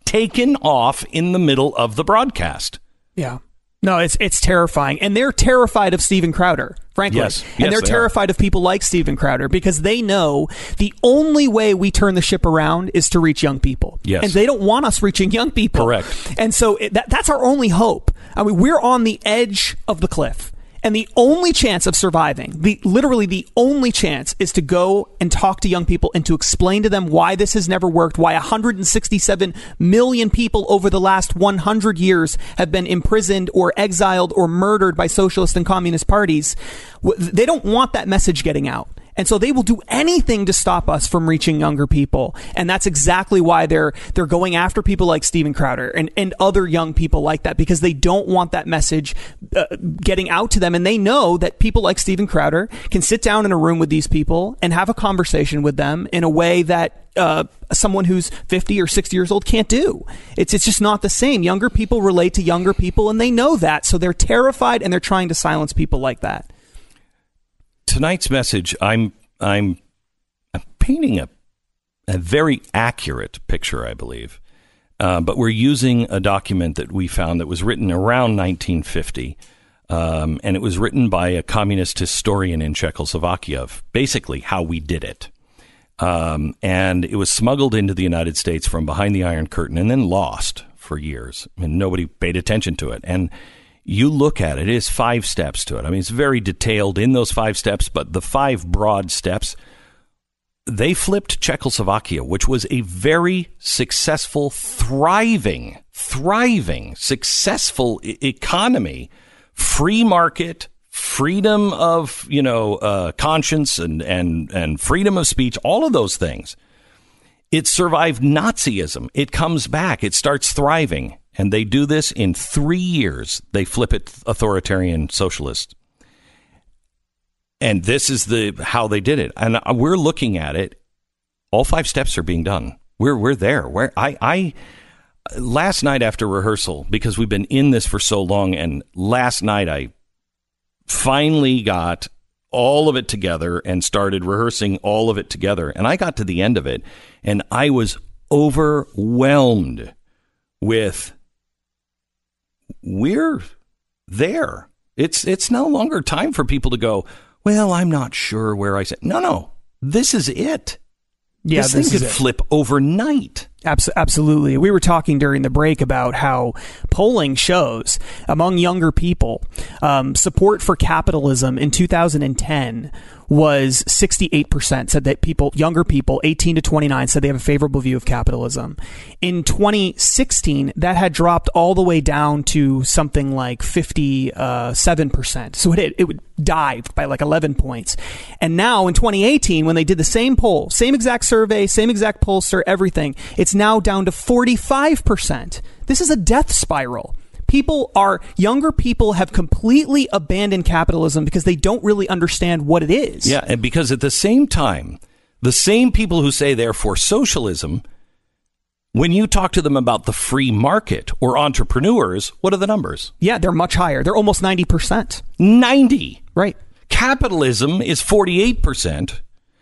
taken off in the middle of the broadcast. Yeah. No, it's terrifying. And they're terrified of Steven Crowder, frankly. Yes. And they're terrified of people like Steven Crowder because they know the only way we turn the ship around is to reach young people. Yes. And they don't want us reaching young people. Correct. And so that's our only hope. I mean, we're on the edge of the cliff. And the only chance of surviving, literally the only chance, is to go and talk to young people and to explain to them why this has never worked, why 167 million people over the last 100 years have been imprisoned or exiled or murdered by socialist and communist parties. They don't want that message getting out. And so they will do anything to stop us from reaching younger people. And that's exactly why they're going after people like Steven Crowder and other young people like that, because they don't want that message getting out to them. And they know that people like Steven Crowder can sit down in a room with these people and have a conversation with them in a way that someone who's 50 or 60 years old can't do. It's just not the same. Younger people relate to younger people, and they know that. So they're terrified, and they're trying to silence people like that. Tonight's message, I'm painting a very accurate picture, I believe. But we're using a document that we found that was written around 1950. And it was written by a communist historian in Czechoslovakia of basically how we did it. And it was smuggled into the United States from behind the Iron Curtain and then lost for years. And nobody paid attention to it. And you look at it, it is 5 steps to it. I mean, it's very detailed in those 5 steps, but the 5 broad steps, they flipped Czechoslovakia, which was a very successful, thriving, successful economy, free market, freedom of, conscience and freedom of speech, all of those things. It survived Nazism. It comes back. It starts thriving. And they do this in 3 years. They flip it authoritarian socialist. And this is how they did it. And we're looking at it. All 5 steps are being done. We're there. Last night after rehearsal, because we've been in this for so long, and last night I finally got all of it together and started rehearsing all of it together. And I got to the end of it, and I was overwhelmed with, we're there. It's no longer time for people to go, well, I'm not sure where I said. No, this is it. Yeah, this thing could flip overnight. Absolutely. We were talking during the break about how polling shows among younger people, support for capitalism in 2010 was 68%, said that younger people, 18 to 29, said they have a favorable view of capitalism. In 2016, that had dropped all the way down to something like 57%. So it would dived by like 11 points. And now in 2018, when they did the same poll, same exact survey, same exact pollster, everything, it's now down to 45%. This is a death spiral. Younger people have completely abandoned capitalism because they don't really understand what it is. Yeah, and because at the same time, the same people who say they're for socialism, when you talk to them about the free market or entrepreneurs, what are the numbers? Yeah, they're much higher. They're almost 90%. 90. Right. Capitalism is 48%,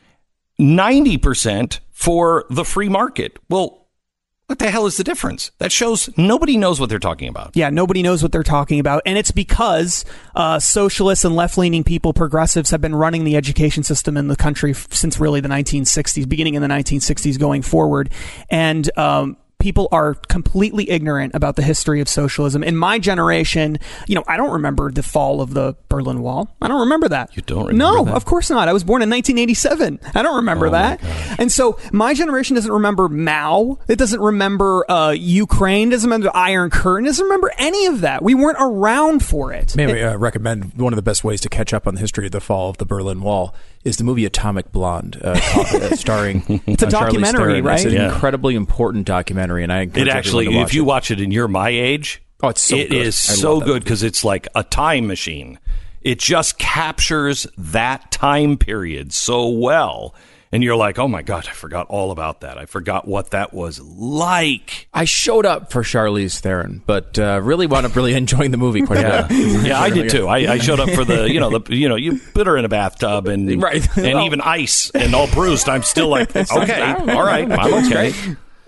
90% for the free market. Well, what the hell is the difference? That shows nobody knows what they're talking about. Yeah, nobody knows what they're talking about. And it's because socialists and left-leaning people, progressives, have been running the education system in the country since really the 1960s, beginning in the 1960s going forward. And people are completely ignorant about the history of socialism. In my generation, I don't remember the fall of the Berlin Wall. I don't remember that. You don't remember that? No, of course not. I was born in 1987. I don't remember that. And so my generation doesn't remember Mao. It doesn't remember Ukraine. Doesn't remember the Iron Curtain. Doesn't remember any of that. We weren't around for it. Maybe recommend one of the best ways to catch up on the history of the fall of the Berlin Wall is the movie Atomic Blonde, starring it's a documentary, right? It's an incredibly important documentary, and I encourage actually, everyone to watch if you watch it and you're my age, it's so good. It is so good because it's like a time machine. It just captures that time period so well. And you're like, oh, my God, I forgot all about that. I forgot what that was like. I showed up for Charlize Theron, but really wound up really enjoying the movie quite a bit. Yeah, I did, too. I showed up for you put her in a bathtub and even ice and all bruised. I'm still like, okay, all right, I'm okay.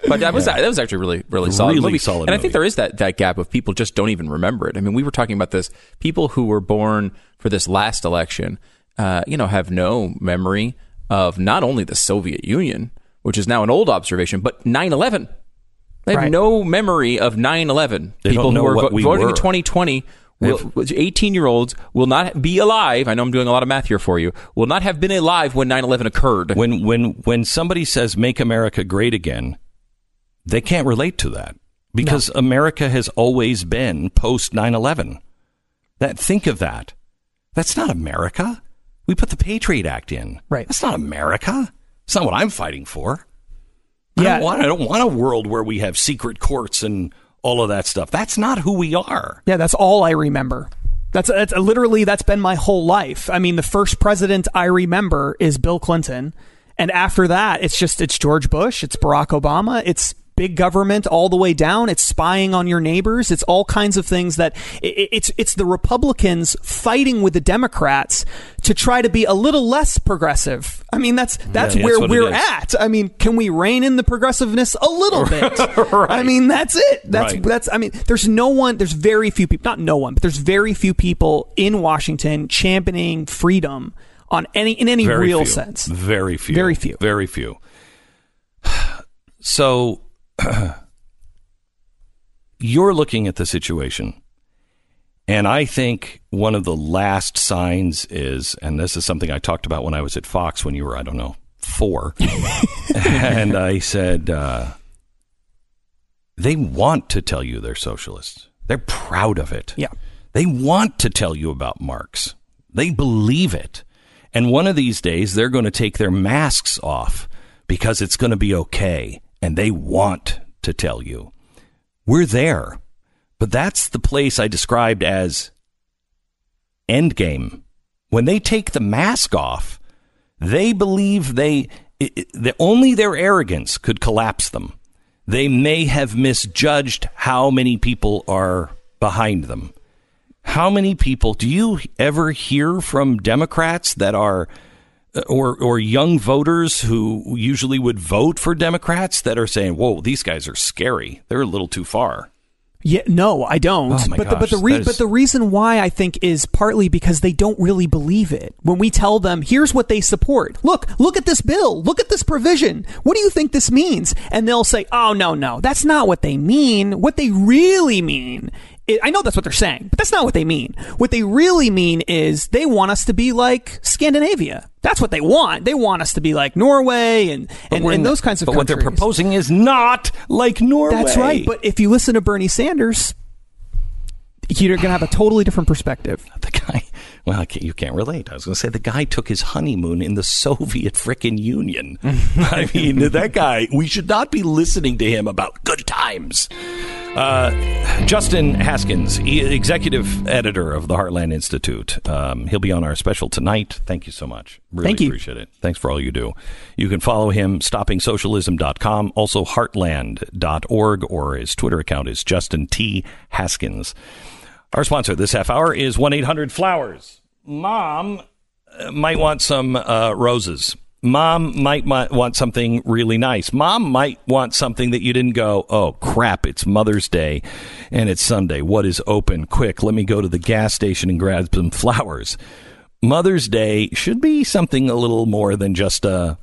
But that was actually really solid movie. Solid and I think there is that gap of people just don't even remember it. I mean, we were talking about this. People who were born for this last election, have no memory of not only the Soviet Union, which is now an old observation, but 9/11. They have no memory of 9/11. People who are voting in 2020, 18-year-olds will not be alive. I know I'm doing a lot of math here for you. Will not have been alive when 9/11 occurred. When somebody says "Make America Great Again," they can't relate to that because America has always been post 9/11. Think of that. That's not America. We put the Patriot Act in. Right. That's not America. It's not what I'm fighting for. Yeah. I don't want a world where we have secret courts and all of that stuff. That's not who we are. Yeah, that's all I remember. That's been my whole life. I mean, the first president I remember is Bill Clinton. And after that, it's George Bush, it's Barack Obama, it's big government all the way down. It's spying on your neighbors. It's all kinds of things that it's the Republicans fighting with the Democrats to try to be a little less progressive. I mean, that's where we're at. I mean, can we rein in the progressiveness a little bit? Right. I mean, that's it. That's I mean, there's very few people, not no one, but there's very few people in Washington championing freedom in any real sense. Very few. Very few. Very few. So you're looking at the situation, and I think one of the last signs is, and this is something I talked about when I was at Fox when you were, 4, and I said, they want to tell you they're socialists. They're proud of it. Yeah. They want to tell you about Marx. They believe it. And one of these days, they're going to take their masks off because it's going to be okay. And they want to tell you. We're there. But that's the place I described as endgame. When they take the mask off, they believe only their arrogance could collapse them. They may have misjudged how many people are behind them. How many people do you ever hear from Democrats that are or young voters who usually would vote for Democrats that are saying, whoa, these guys are scary. They're a little too far. Yeah, no, I don't. Oh my gosh, but the reason why I think is partly because they don't really believe it. When we tell them, here's what they support. Look at this bill. Look at this provision. What do you think this means? And they'll say, oh, no, that's not what they mean. What they really mean, I know that's what they're saying, but that's not what they mean. What they really mean is they want us to be like Scandinavia. That's what they want. They want us to be like Norway and those kinds of countries. But what they're proposing is not like Norway. That's right. But if you listen to Bernie Sanders, you're going to have a totally different perspective. The guy, you can't relate. I was going to say the guy took his honeymoon in the Soviet frickin' Union. I mean, that guy, we should not be listening to him about good times. Justin Haskins, executive editor of the Heartland Institute. He'll be on our special tonight. Thank you so much. Really appreciate it. Thanks for all you do. You can follow him, stoppingsocialism.com, also heartland.org, or his Twitter account is Justin T. Haskins. Our sponsor this half hour is 1-800-FLOWERS. Mom might want some roses. Mom might want something really nice. Mom might want something that you didn't go, oh, crap, it's Mother's Day and it's Sunday. What is open? Quick, let me go to the gas station and grab some flowers. Mother's Day should be something a little more than just no,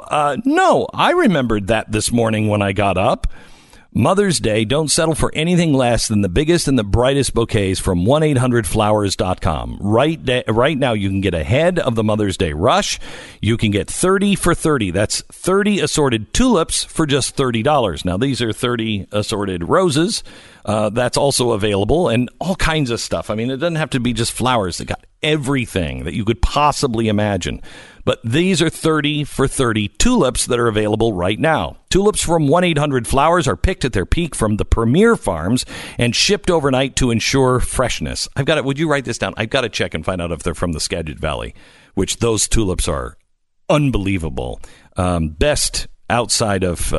I remembered that this morning when I got up. Mother's Day, don't settle for anything less than the biggest and the brightest bouquets from 1-800-Flowers.com. Right now, you can get ahead of the Mother's Day rush. You can get 30 for 30. That's 30 assorted tulips for just $30. Now, these are 30 assorted roses. That's also available, and all kinds of stuff. I mean, it doesn't have to be just flowers. They got everything that you could possibly imagine. But these are 30 for 30 tulips that are available right now. Tulips from 1-800-Flowers are picked at their peak from the premier farms and shipped overnight to ensure freshness. Would you write this down? I've got to check and find out if they're from the Skagit Valley, which those tulips are unbelievable. Best outside of,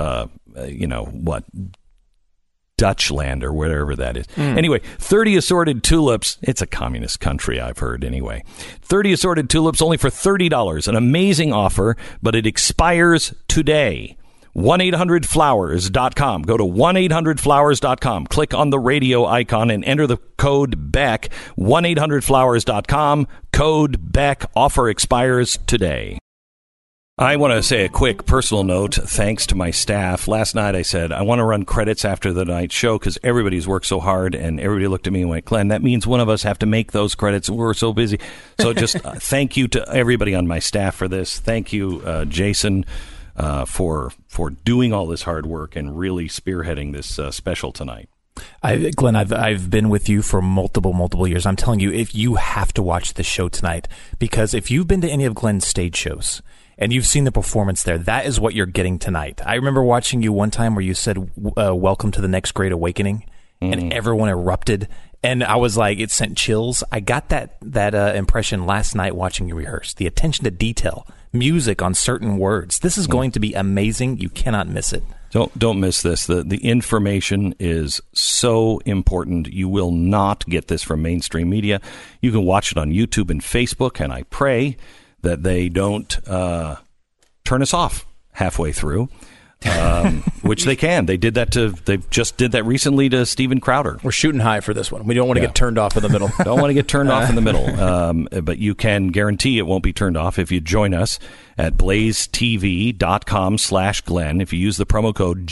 Dutchland or whatever that is. Anyway, 30 assorted tulips. It's a communist country, I've heard anyway. 30 assorted tulips only for $30. An amazing offer, but it expires today. 1-800-Flowers.com. Go to 1-800-Flowers.com. Click on the radio icon and enter the code BECK. 1-800-Flowers.com. Code BECK. Offer expires today. I want to say a quick personal note, thanks to my staff. Last night I said, I want to run credits after the night show because everybody's worked so hard, and everybody looked at me and went, Glenn, that means one of us have to make those credits. We're so busy. So just thank you to everybody on my staff for this. Thank you, Jason, for doing all this hard work and really spearheading this special tonight. Glenn, I've been with you for multiple years. I'm telling you, if you have to watch this show tonight, because if you've been to any of Glenn's stage shows, and you've seen the performance there, that is what you're getting tonight. I remember watching you one time where you said, welcome to the next great awakening, and everyone erupted. And I was like, it sent chills. I got that impression last night watching you rehearse. The attention to detail, music on certain words. This is going to be amazing. You cannot miss it. Don't miss this. The information is so important. You will not get this from mainstream media. You can watch it on YouTube and Facebook, and I pray that they don't turn us off halfway through, which they can. They just did that recently to Steven Crowder. We're shooting high for this one. We don't want to get turned off in the middle. Don't want to get turned off in the middle. But you can guarantee it won't be turned off if you join us at blazetv.com/Glenn. If you use the promo code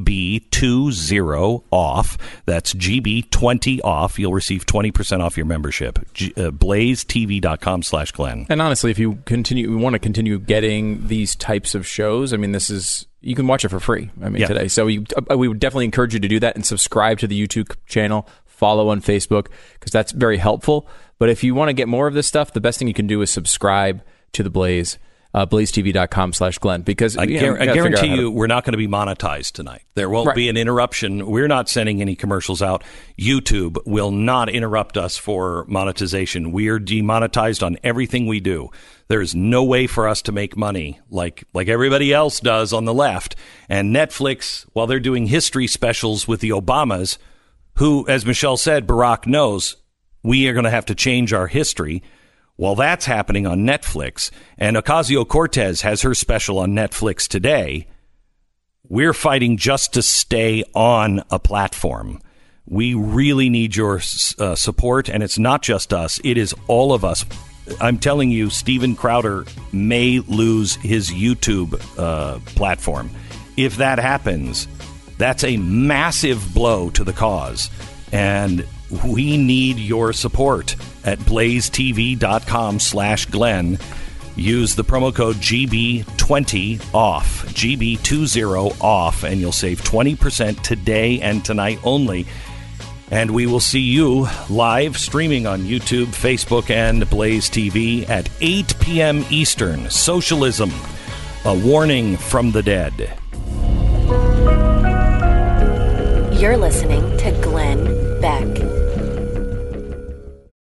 GB20OFF, that's GB20OFF, you'll receive 20% off your membership. blazetv.com/Glenn. And honestly, if you want to continue getting these types of shows, I mean, you can watch it for free. Today. So we would definitely encourage you to do that and subscribe to the YouTube channel, follow on Facebook, because that's very helpful. But if you want to get more of this stuff, the best thing you can do is subscribe to the Blaze. blazetv.com/Glenn, because I guarantee you we're not going to be monetized tonight. There won't be an interruption. We're not sending any commercials out. YouTube will not interrupt us for monetization. We are demonetized on everything we do. There's no way for us to make money like everybody else does on the left. And Netflix, while they're doing history specials with the Obamas, who, as Michelle said, Barack knows, we are going to have to change our history. While that's happening on Netflix, and Ocasio-Cortez has her special on Netflix today, we're fighting just to stay on a platform. We really need your support, and it's not just us. It is all of us. I'm telling you, Steven Crowder may lose his YouTube platform. If that happens, that's a massive blow to the cause, and we need your support at blazetv.com/Glenn. Use the promo code GB20OFF, GB20OFF, and you'll save 20% today and tonight only. And we will see you live streaming on YouTube, Facebook, and Blaze TV at 8 p.m. Eastern. Socialism, a warning from the dead. You're listening to Glenn Beck.